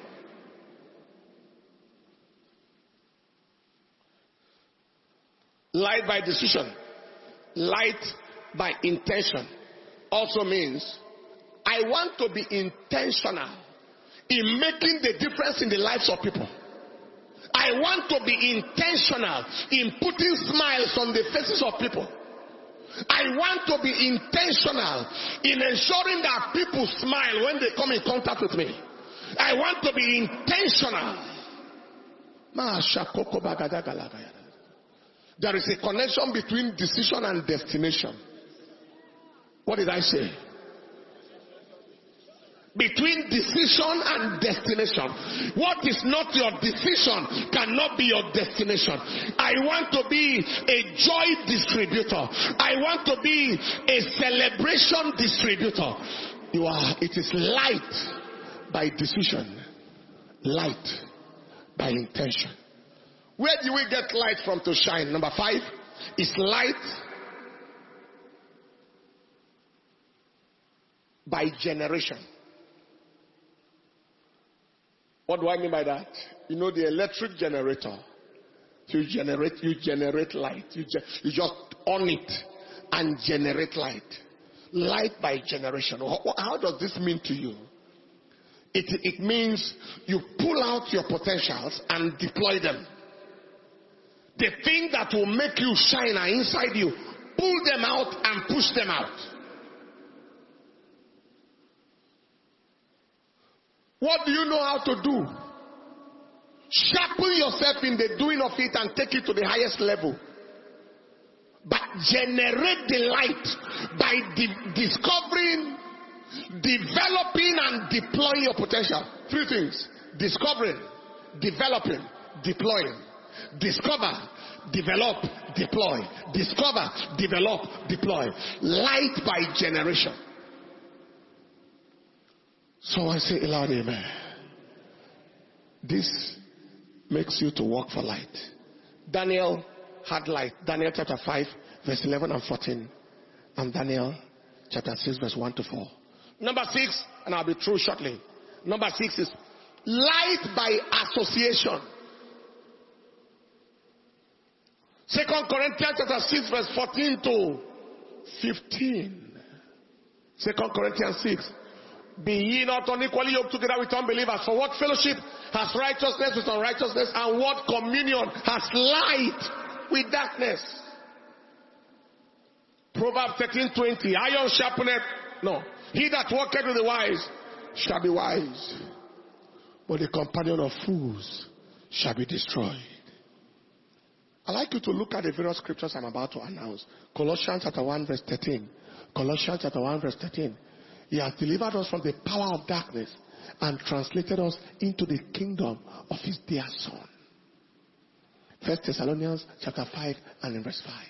Light by decision. Light by intention also means I want to be intentional in making the difference in the lives of people. I want to be intentional in putting smiles on the faces of people. I want to be intentional in ensuring that people smile when they come in contact with me. I want to be intentional. There is a connection between decision and destination. What did I say? Between decision and destination. What is not your decision cannot be your destination. I want to be a joy distributor. I want to be a celebration distributor. You are, it is light by decision, light by intention. Where do we get light from to shine? Number five is light by generation. What do I mean by that? You know the electric generator. You generate, you generate light. You, ge- you just on it and generate light. Light by generation. How does this mean to you? It, it means you pull out your potentials and deploy them. The thing that will make you shine are inside you. Pull them out and push them out. What do you know how to do? Sharpen yourself in the doing of it and take it to the highest level. But generate the light by de- discovering, developing and deploying your potential. Three things. Discovering, developing, deploying. Discover, develop, deploy. Discover, develop, deploy. Light by generation. So I say aloud, amen. This makes you to walk for light. Daniel had light. Daniel chapter five, verse eleven and fourteen. And Daniel chapter six, verse one to four. Number six, and I'll be through shortly. Number six is light by association. Second Corinthians chapter six, verse fourteen to fifteen. Second Corinthians six. Be ye not unequally yoked together with unbelievers. For what fellowship has righteousness with unrighteousness, and what communion has light with darkness? Proverbs thirteen twenty. Iron sharpeneth. No. He that walketh with the wise shall be wise, but the companion of fools shall be destroyed. I'd like you to look at the various scriptures I'm about to announce. Colossians chapter one, verse thirteen. Colossians chapter one, verse thirteen. He has delivered us from the power of darkness and translated us into the kingdom of his dear son. First Thessalonians chapter five and in verse five.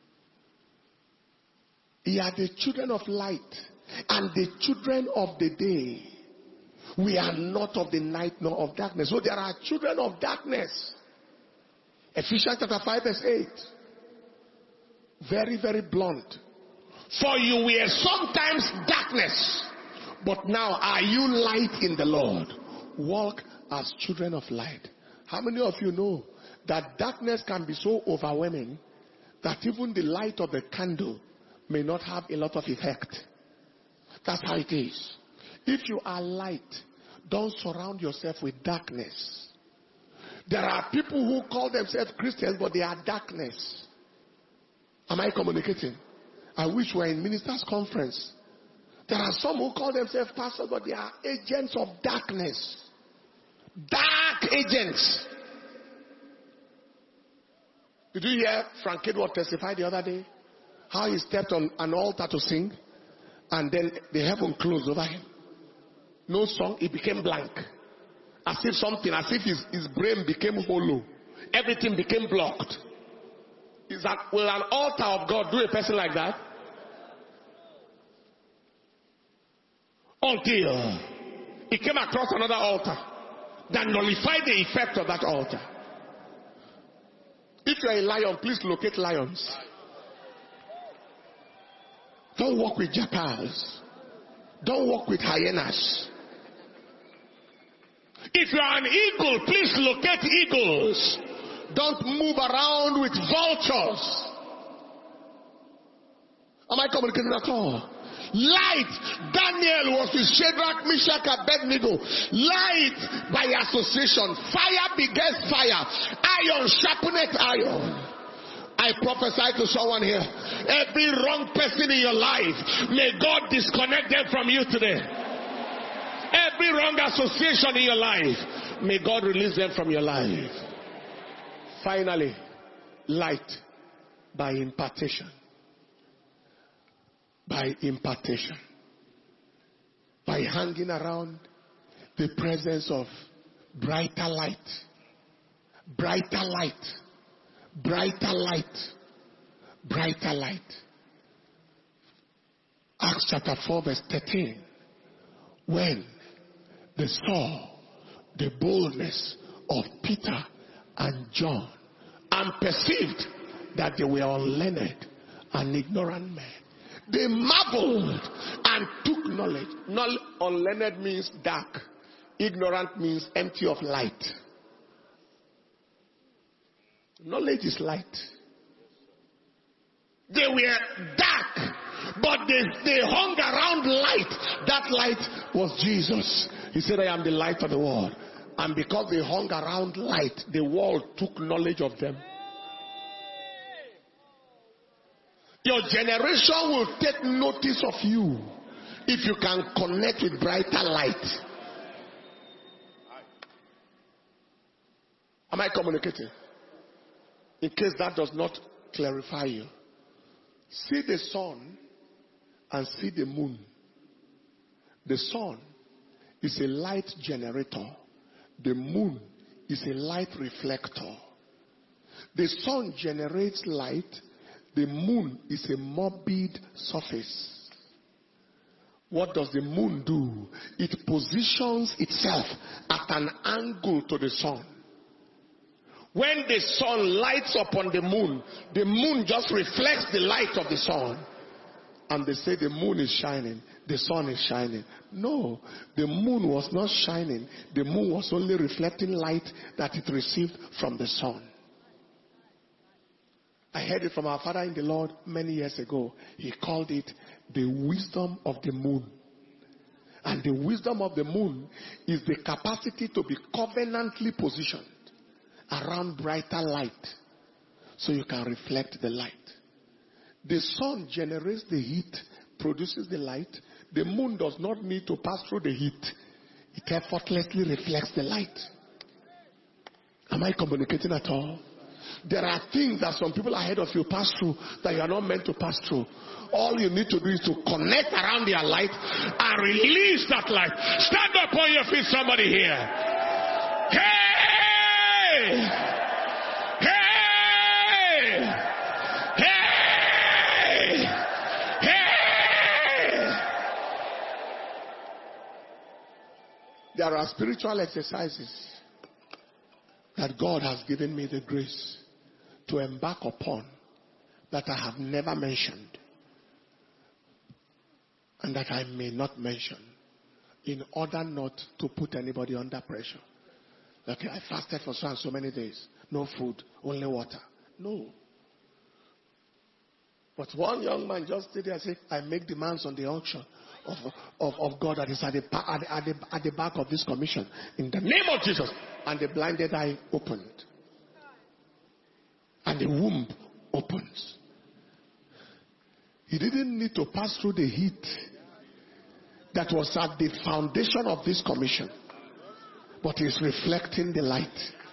Ye are the children of light and the children of the day. We are not of the night nor of darkness. So there are children of darkness. Ephesians chapter five verse eight. Very, very blunt. For you were sometimes darkness, but now are you light in the Lord. Walk as children of light. How many of you know that darkness can be so overwhelming that even the light of the candle may not have a lot of effect? That's how it is. If you are light, don't surround yourself with darkness. There are people who call themselves Christians, but they are darkness. Am I communicating? I wish we were in ministers' conference. There are some who call themselves pastors, but they are agents of darkness. Dark agents. Did you hear Frank Edward testify the other day? How he stepped on an altar to sing, and then the heaven closed over him. No song, it became blank. As if something, as if his, his brain became hollow. Everything became blocked. Is that, will an altar of God do a person like that? Until he came across another altar that nullified the effect of that altar. If you're a lion, please locate lions. Don't walk with jackals. Don't walk with hyenas. If you're an eagle, please locate eagles. Don't move around with vultures. Am I communicating at all? Light. Daniel was with Shadrach, Meshach, Abednego. Light by association. Fire begets fire. Iron sharpeneth iron. I prophesy to someone here. Every wrong person in your life, may God disconnect them from you today. Every wrong association in your life, may God release them from your life. Finally, light by impartation. By impartation. By hanging around the presence of brighter light. Brighter light. Brighter light. Brighter light. Acts chapter four verse thirteen. When they saw the boldness of Peter and John and perceived that they were unlearned and ignorant men, they marveled and took knowledge. Unlearned means dark. Ignorant means empty of light. Knowledge is light. They were dark, but they, they hung around light. That light was Jesus. He said, I am the light of the world. And because they hung around light, the world took knowledge of them. Your generation will take notice of you if you can connect with brighter light. Am I communicating? In case that does not clarify you, see the sun and see the moon. The sun is a light generator. The moon is a light reflector. The sun generates light. The moon is a morbid surface. What does the moon do? It positions itself at an angle to the sun. When the sun lights upon the moon, the moon just reflects the light of the sun. And they say the moon is shining, the sun is shining. No, the moon was not shining. The moon was only reflecting light that it received from the sun. I heard it from our father in the Lord many years ago. He called it the wisdom of the moon. And the wisdom of the moon is the capacity to be covenantly positioned around brighter light so you can reflect the light. The sun generates the heat, produces the light. The moon does not need to pass through the heat. It effortlessly reflects the light. Am I communicating at all? There are things that some people ahead of you pass through that you are not meant to pass through. All you need to do is to connect around their light and release that light. Stand up on your feet, somebody here. Hey! Hey! There are spiritual exercises that God has given me the grace to embark upon that I have never mentioned and that I may not mention in order not to put anybody under pressure. Okay, I fasted for so and so many days. No food, only water. No. But one young man just stood there and said, I make demands on the unction of, of, of God that is at the, at, the, at, the, at the back of this commission. In the name of Jesus. And the blinded eye opened. And the womb opens. He didn't need to pass through the heat that was at the foundation of this commission. But he's reflecting the light.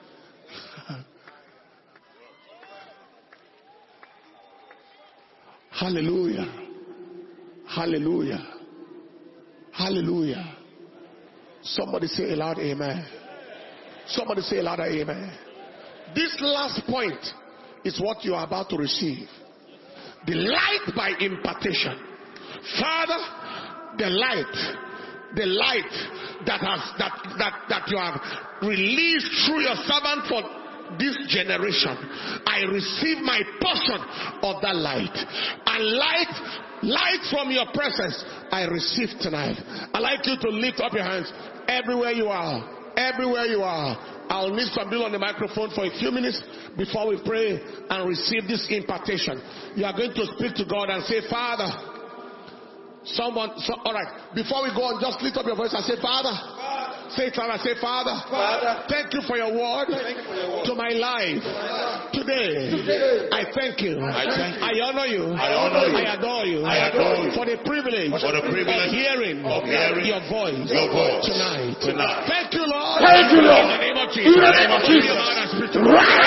Hallelujah. Hallelujah. Hallelujah. Somebody say a loud amen. Somebody say a loud amen. This last point is what you are about to receive. The light by impartation. Father, the light, the light that has that that that you have released through your servant for this generation, I receive my portion of that light. And light, light from your presence, I receive tonight. I'd like you to lift up your hands everywhere you are. Everywhere you are. I'll need some people on the microphone for a few minutes before we pray and receive this impartation. You are going to speak to God and say, Father, someone, so, all right, before we go on, just lift up your voice and say, Father. Father. Say it loud and say, Father, Father, thank you for your word, you for your word. To my life. Today, Today, I thank you. I, thank you. I honor you. I honor you. I adore you. I adore you. For the privilege, for the privilege of hearing, of hearing your voice, your voice tonight. tonight. Thank you, Lord. Thank you, Lord. In the name of Jesus. In the name of Jesus.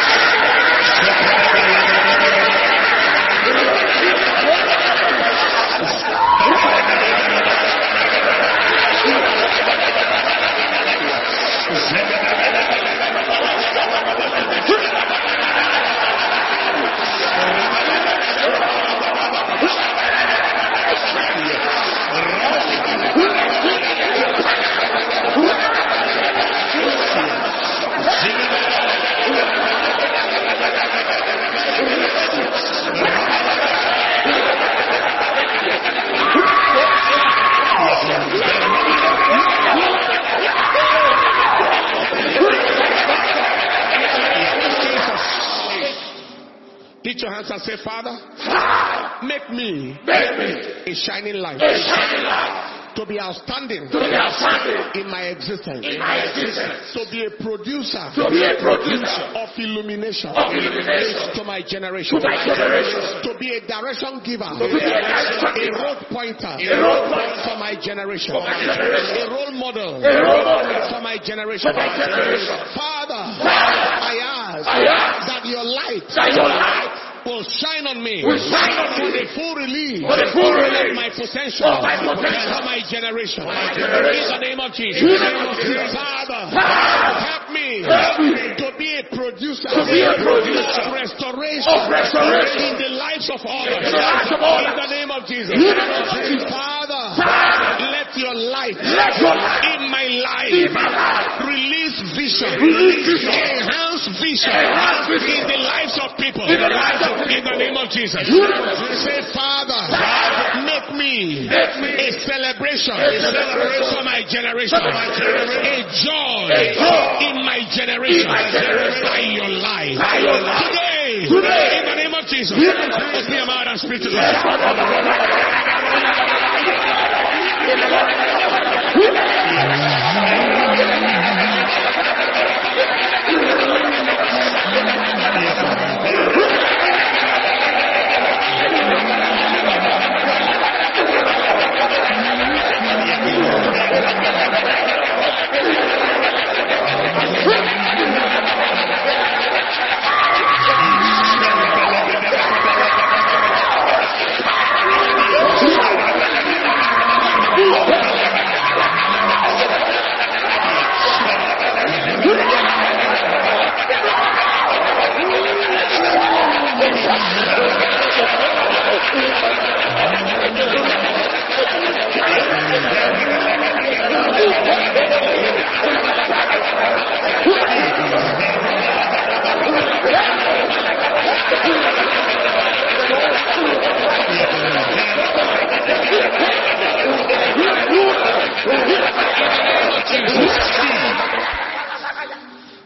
Lift your hands and say, Father, make me, make me a shining light, a shining light. To be outstanding, to be outstanding in my existence, in my existence. To be a producer, to be a producer of illumination, of illumination to my generation, to my generation. To be a direction giver, to be a, a road pointer, a road pointer for my generation, for my generation. A role model, a role model for my generation. For my generation. Father, Father, I ask, I ask that your light, that your light will shine on me, will shine on for the full release, for the full release of my potential, of my potential for my generation. For my generation. In the name of Jesus. In the name of Jesus. Father, Father, help me, help me to be a producer, to be a producer of restoration, of restoration in the lives of others. In the, lives of others. In the name of Jesus. In the name of Jesus. Father, Father, let your light, let your light in my life, in my life release vision, release vision, enhance vision, enhance vision in the lives of people. In the lives of In the name of Jesus. Say, Father, make me a celebration for my generation, a joy in my generation by your life. Today, in the name of Jesus, open your mouth and speak to God.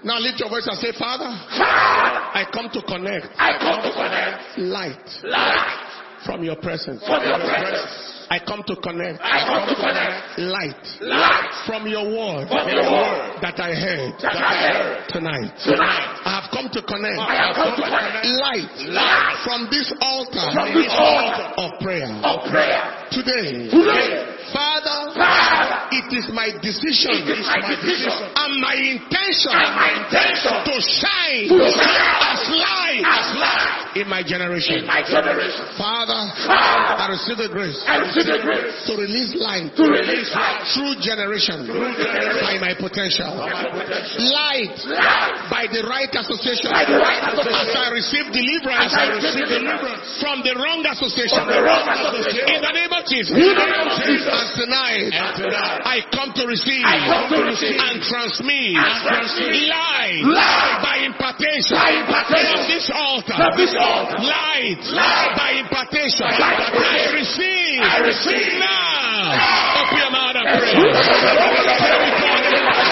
Now lift your voice and say, Father, I come to connect. I come to connect Light light from your presence. from your presence. I come to connect. I come to connect Light light from your word from your word that I heard that I heard tonight. tonight. I have come to connect I have come to connect light light from this altar from this altar of prayer. of prayer. Today, Today, Father, Father, it is my decision it is my decision and my intention and my intention to shine to shine as light as light in my generation. in my generation. Father, Father, I receive the grace I receive the grace to release light to release light through generation through generation by my potential. of my potential. Light Light by the right association by the right as association. I receive deliverance As I receive deliverance from the wrong association. from the wrong association. In the name of Jesus. In the name of Jesus. And tonight, And tonight, I come to receive I come to receive and transmit and transmit light light by impartation by impartation from this altar. from this altar. Light Light by impartation. by impartation. I receive. I receive. Now. Now. Open your mouth and pray. Pray with God.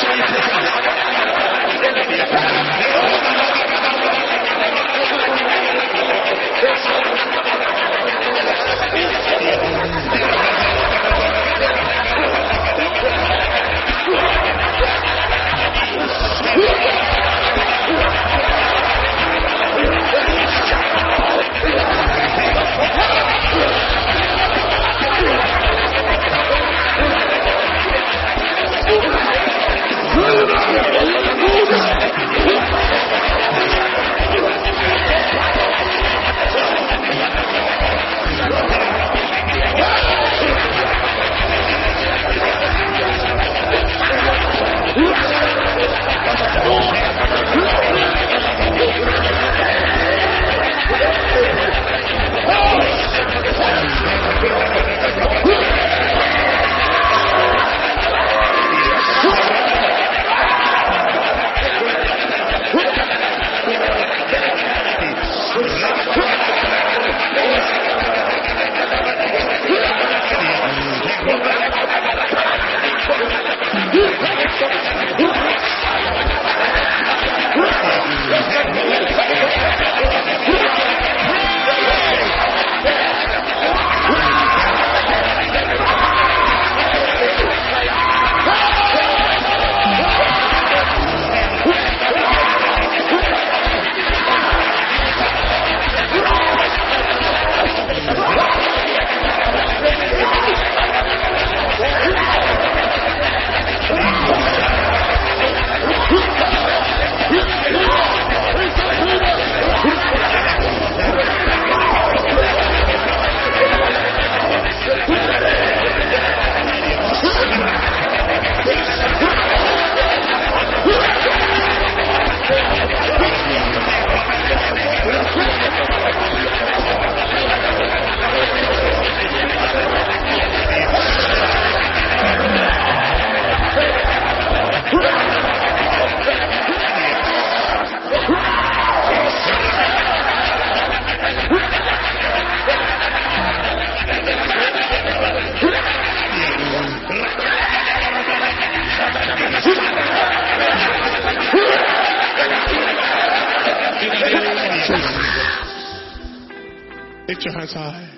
Lift your hands high.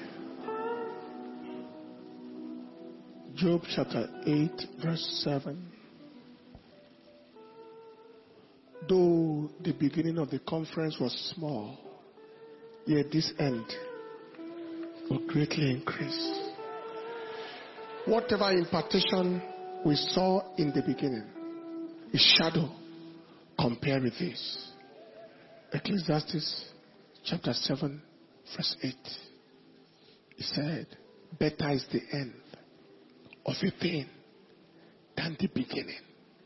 Job chapter eight, verse seven. Though the beginning of the conference was small, yet this end will greatly increase. Whatever impartation we saw in the beginning is shadow compared with this. Ecclesiastes chapter seven, verse eight. He said, better is the end of a thing than the beginning.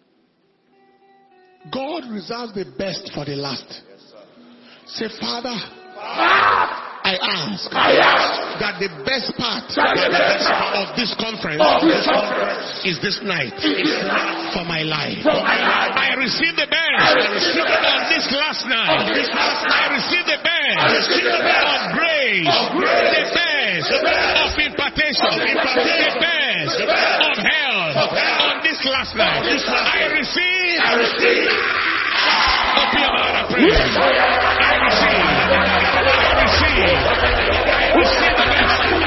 God reserves the best for the last. Say, Father, I ask, I ask that the best part that the best part of this conference, of this conference is this night is tonight for my life. for my life. I receive the best I receive the on this last night. Of this last I night. receive the best I receive the best of grace, of grace. the best The best of impartation, of impartation. the best The best of health of health. on this last night. this last I night. receive. I receive. Open your mouth and pray. I receive. I receive. I receive the blessing.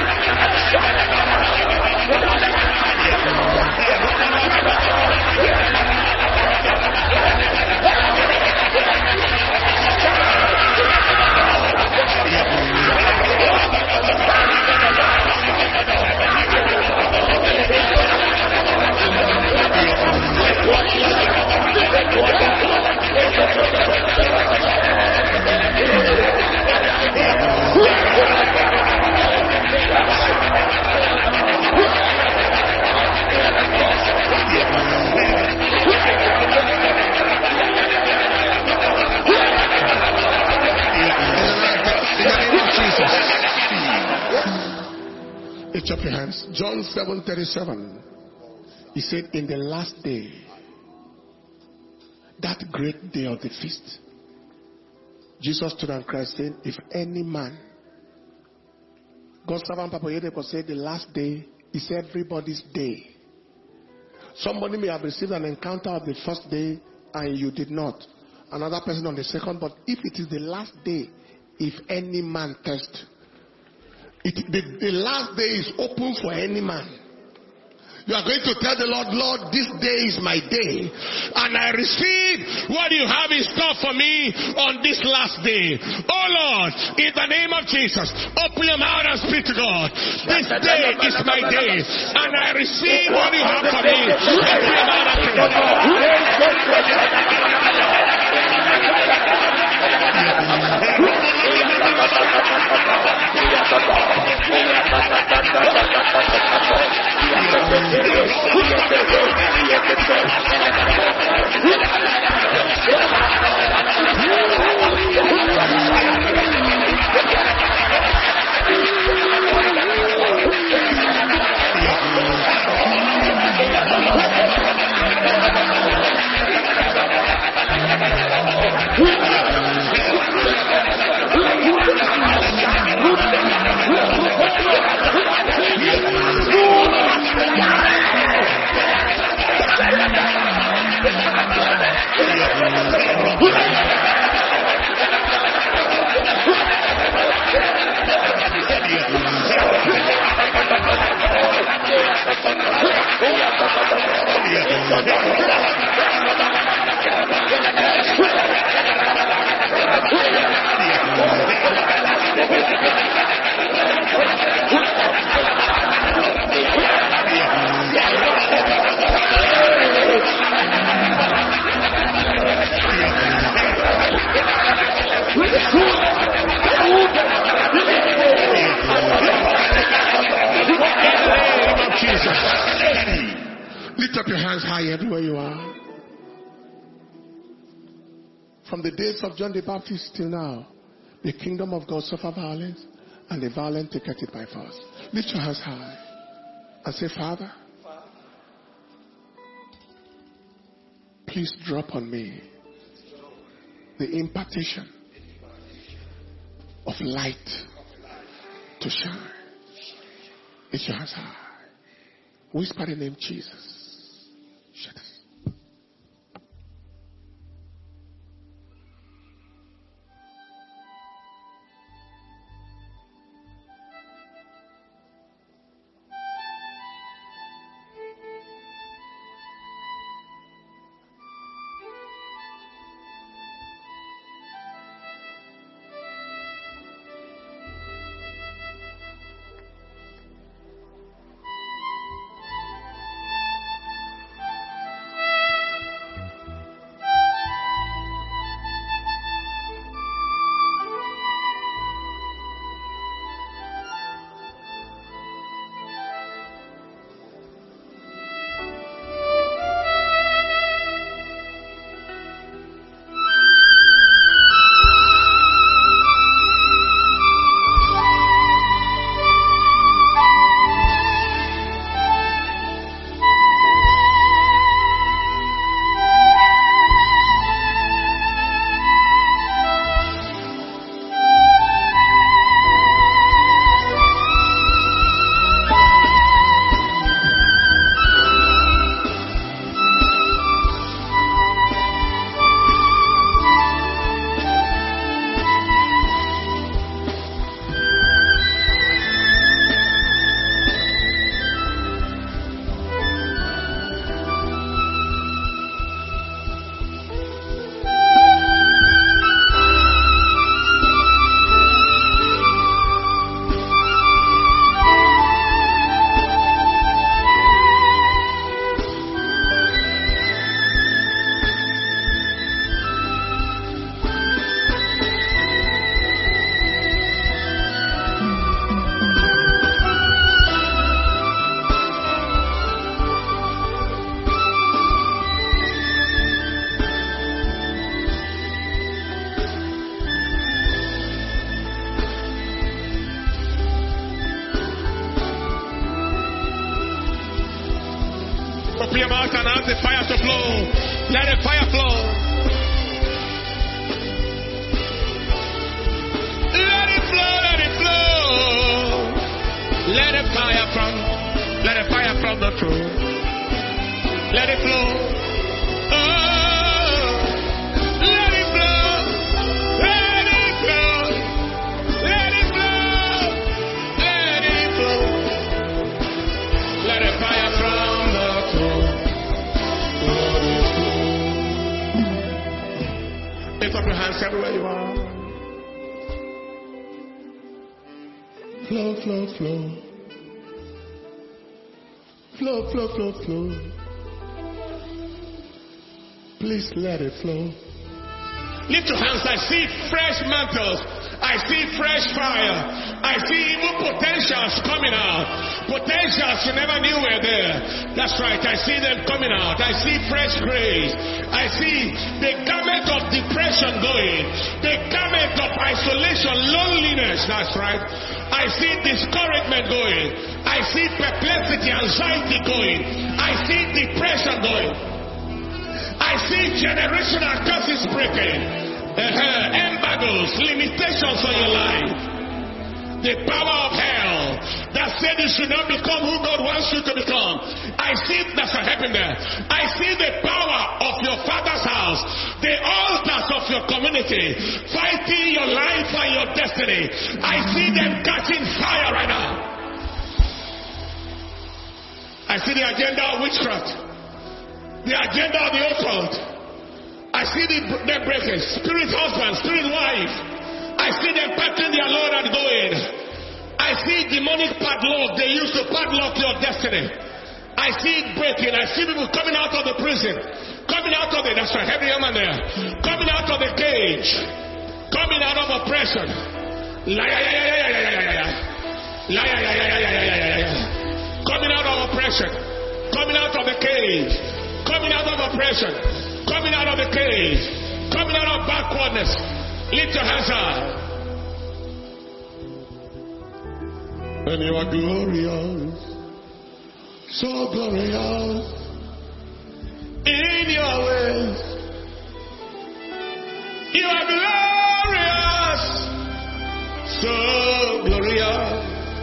Lift up your hands. John seven thirty-seven. He said, in the last day, that great day of the feast, Jesus stood and cried, saying, if any man, God's servant Papa Yedeko said, the last day is everybody's day. Somebody may have received an encounter of the first day and you did not. Another person on the second, but if it is the last day, if any man thirst, it, the, the last day is open for any man. You are going to tell the Lord, Lord, this day is my day. And I receive what you have in store for me on this last day. Oh Lord, in the name of Jesus, open your mouth and speak to God. This day is my day. And I receive what you have for me. Open your mouth and lift up your hands high everywhere you are. From the days of John the Baptist till now, the kingdom of God suffer violence, and the violent take it by force. Lift your hands high and say, Father, please drop on me the impartation of light to shine. Lift your hands high. Whisper the name Jesus. Shut us. Open your mouth and ask the fire to flow. Let the fire flow. Let it flow, let it flow. Let the fire from, let the fire from the throne. Let it flow. Oh, let it flow. Let it flow. Let it flow. Let it flow. Let the fire from the throne. Lift up your hands everywhere you are. Flow, flow, flow. Flow, flow, flow, flow. Please let it flow. Lift your hands. I see fresh mantles. I see fresh fire. I see evil potentials coming out. Potentials you never knew were there. That's right. I see them coming out. I see fresh grace. I see the garment of depression going. The garment of isolation, loneliness. That's right. I see discouragement going. I see perplexity, anxiety going. I see depression going. I see generational curses breaking. Uh-huh. Embargoes, limitations on your life. The power of hell that said you should not become who God wants you to become. I see that's what happened there. I see the power of your father's house, the altars of your community, fighting your life and your destiny. I see them catching fire right now. I see the agenda of witchcraft, the agenda of the occult. I see the, the breakers, spirit husband, spirit wife. I see them packing their load and going. I see demonic padlock they use to padlock your destiny. I see it breaking. I see people coming out of the prison, coming out of the, that's right, every man there, coming out of the cage, coming out of oppression. Coming out of oppression, coming out of the cage, coming out of oppression, coming out of the cage, coming out of backwardness. Lift your hands up. And you are glorious, so glorious in your ways. You are glorious, so glorious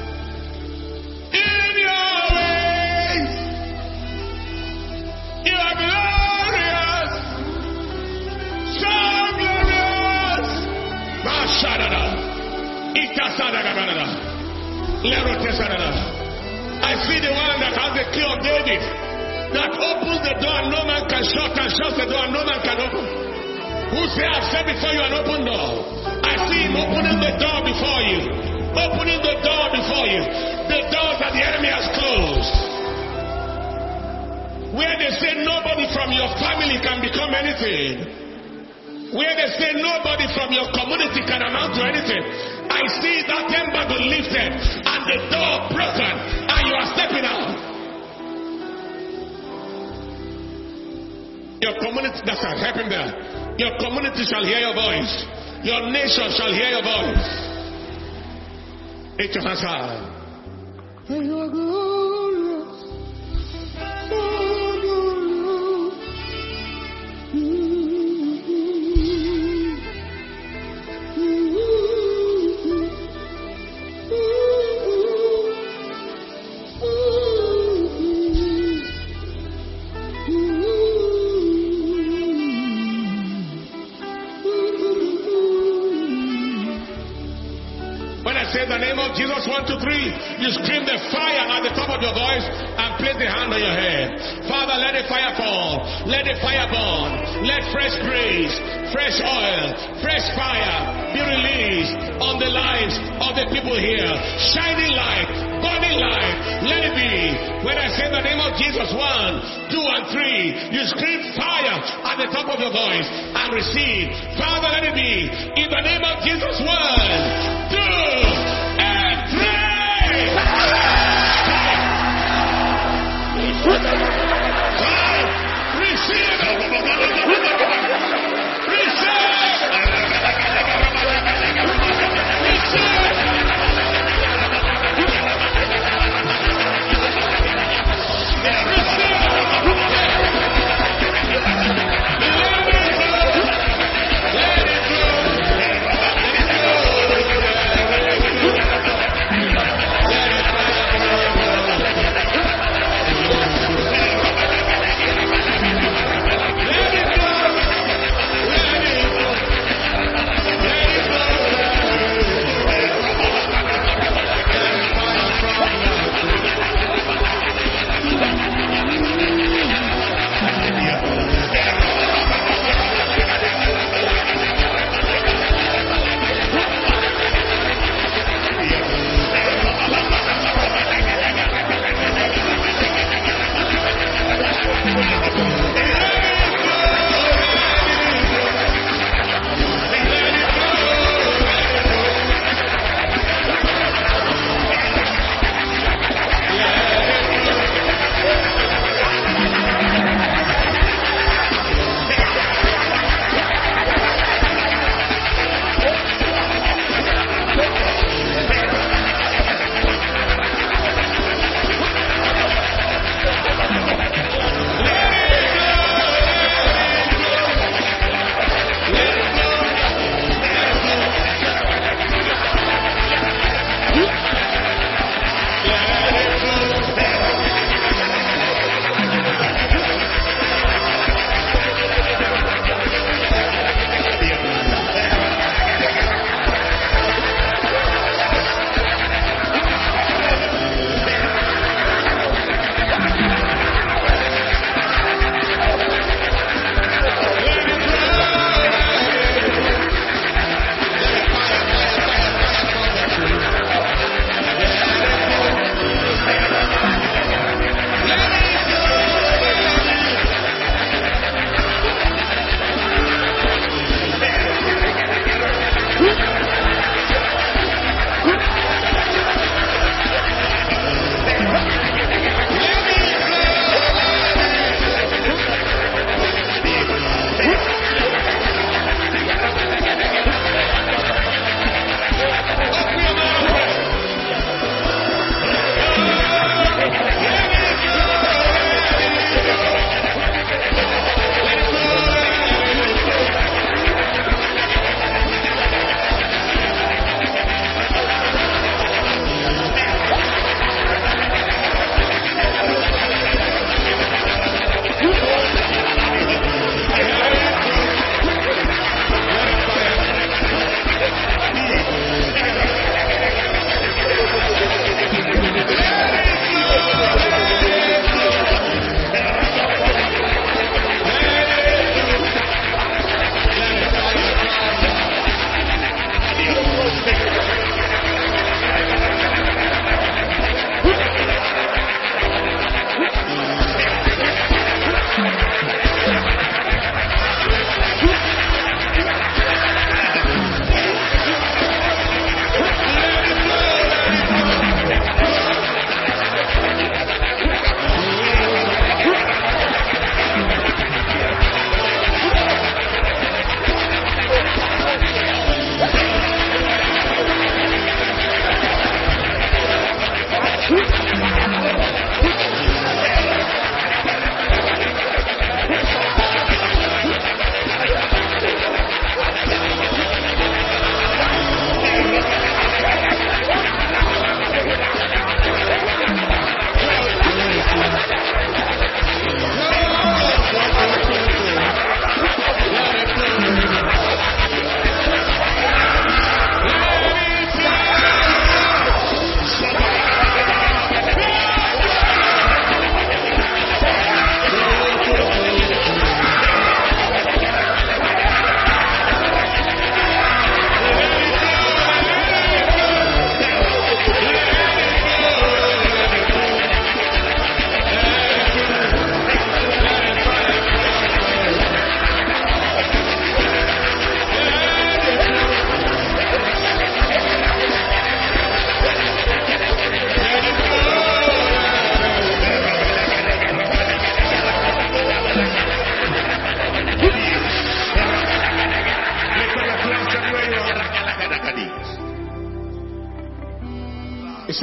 in your ways. You are glorious, so glorious. Mashadada, Itasadada. I see the one that has the key of David, that opens the door and no man can shut, and shuts the door and no man can open. Who say I've said before you an open door? I see him opening the door before you, opening the door before you, the doors that the enemy has closed. Where they say nobody from your family can become anything. Where they say nobody from your community can amount to anything. I see that embargo lifted and the door broken and you are stepping out. Your community, that's what happened there. Your community shall hear your voice. Your nation shall hear your voice. Lift your hands high. And you are glorious. So glorious. Say the name of Jesus, one, two, three. You scream the fire at the top of your voice and place the hand on your head. Father, let the fire fall. Let the fire burn. Let fresh grace, fresh oil, fresh fire be released on the lives of the people here. Shining light, burning light. Let it be. When I say the name of Jesus, one, two, and three, you scream fire at the top of your voice and receive. Father, let it be. In the name of Jesus, one, two, Receive!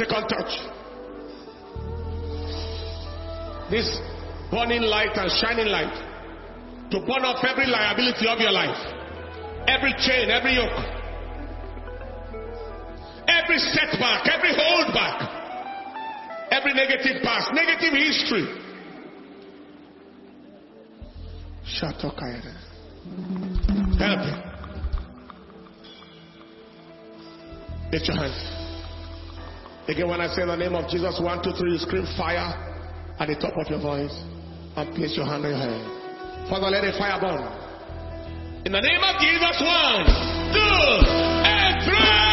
second touch. This burning light and shining light to burn off every liability of your life, every chain, every yoke, every setback, every holdback, every negative past, negative history. Shatokayada. Help him. Lift your hands. Again, when I say the name of Jesus, one, two, three, you scream fire at the top of your voice and place your hand on your head. Father, let the fire burn. In the name of Jesus, one, two, and three.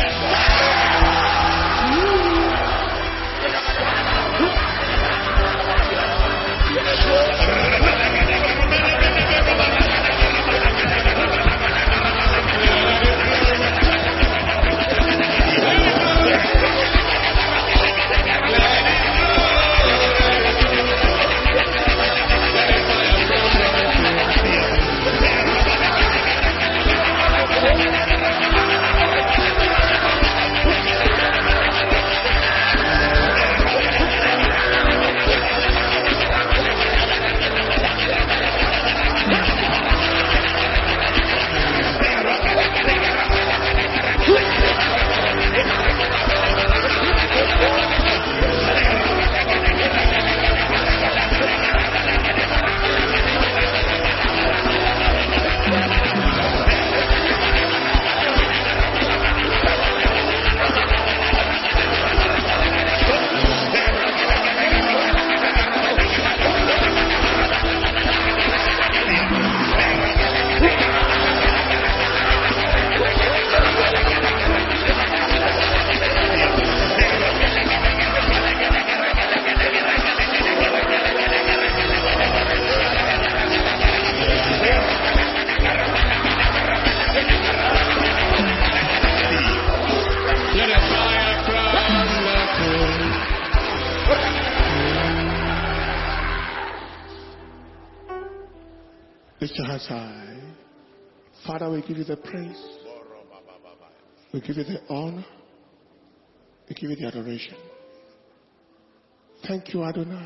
Lift your hands high. Father, we give you the praise. We give you the honor. We give you the adoration. Thank you, Adonai.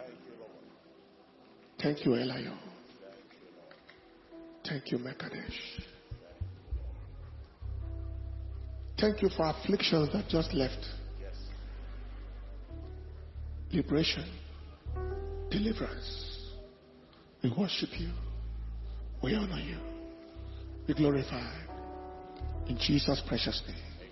Thank you, Elion. Thank you, Mekadesh. Thank you for afflictions that just left. Liberation. Deliverance. We worship you. We honor you. We glorify in Jesus' precious name.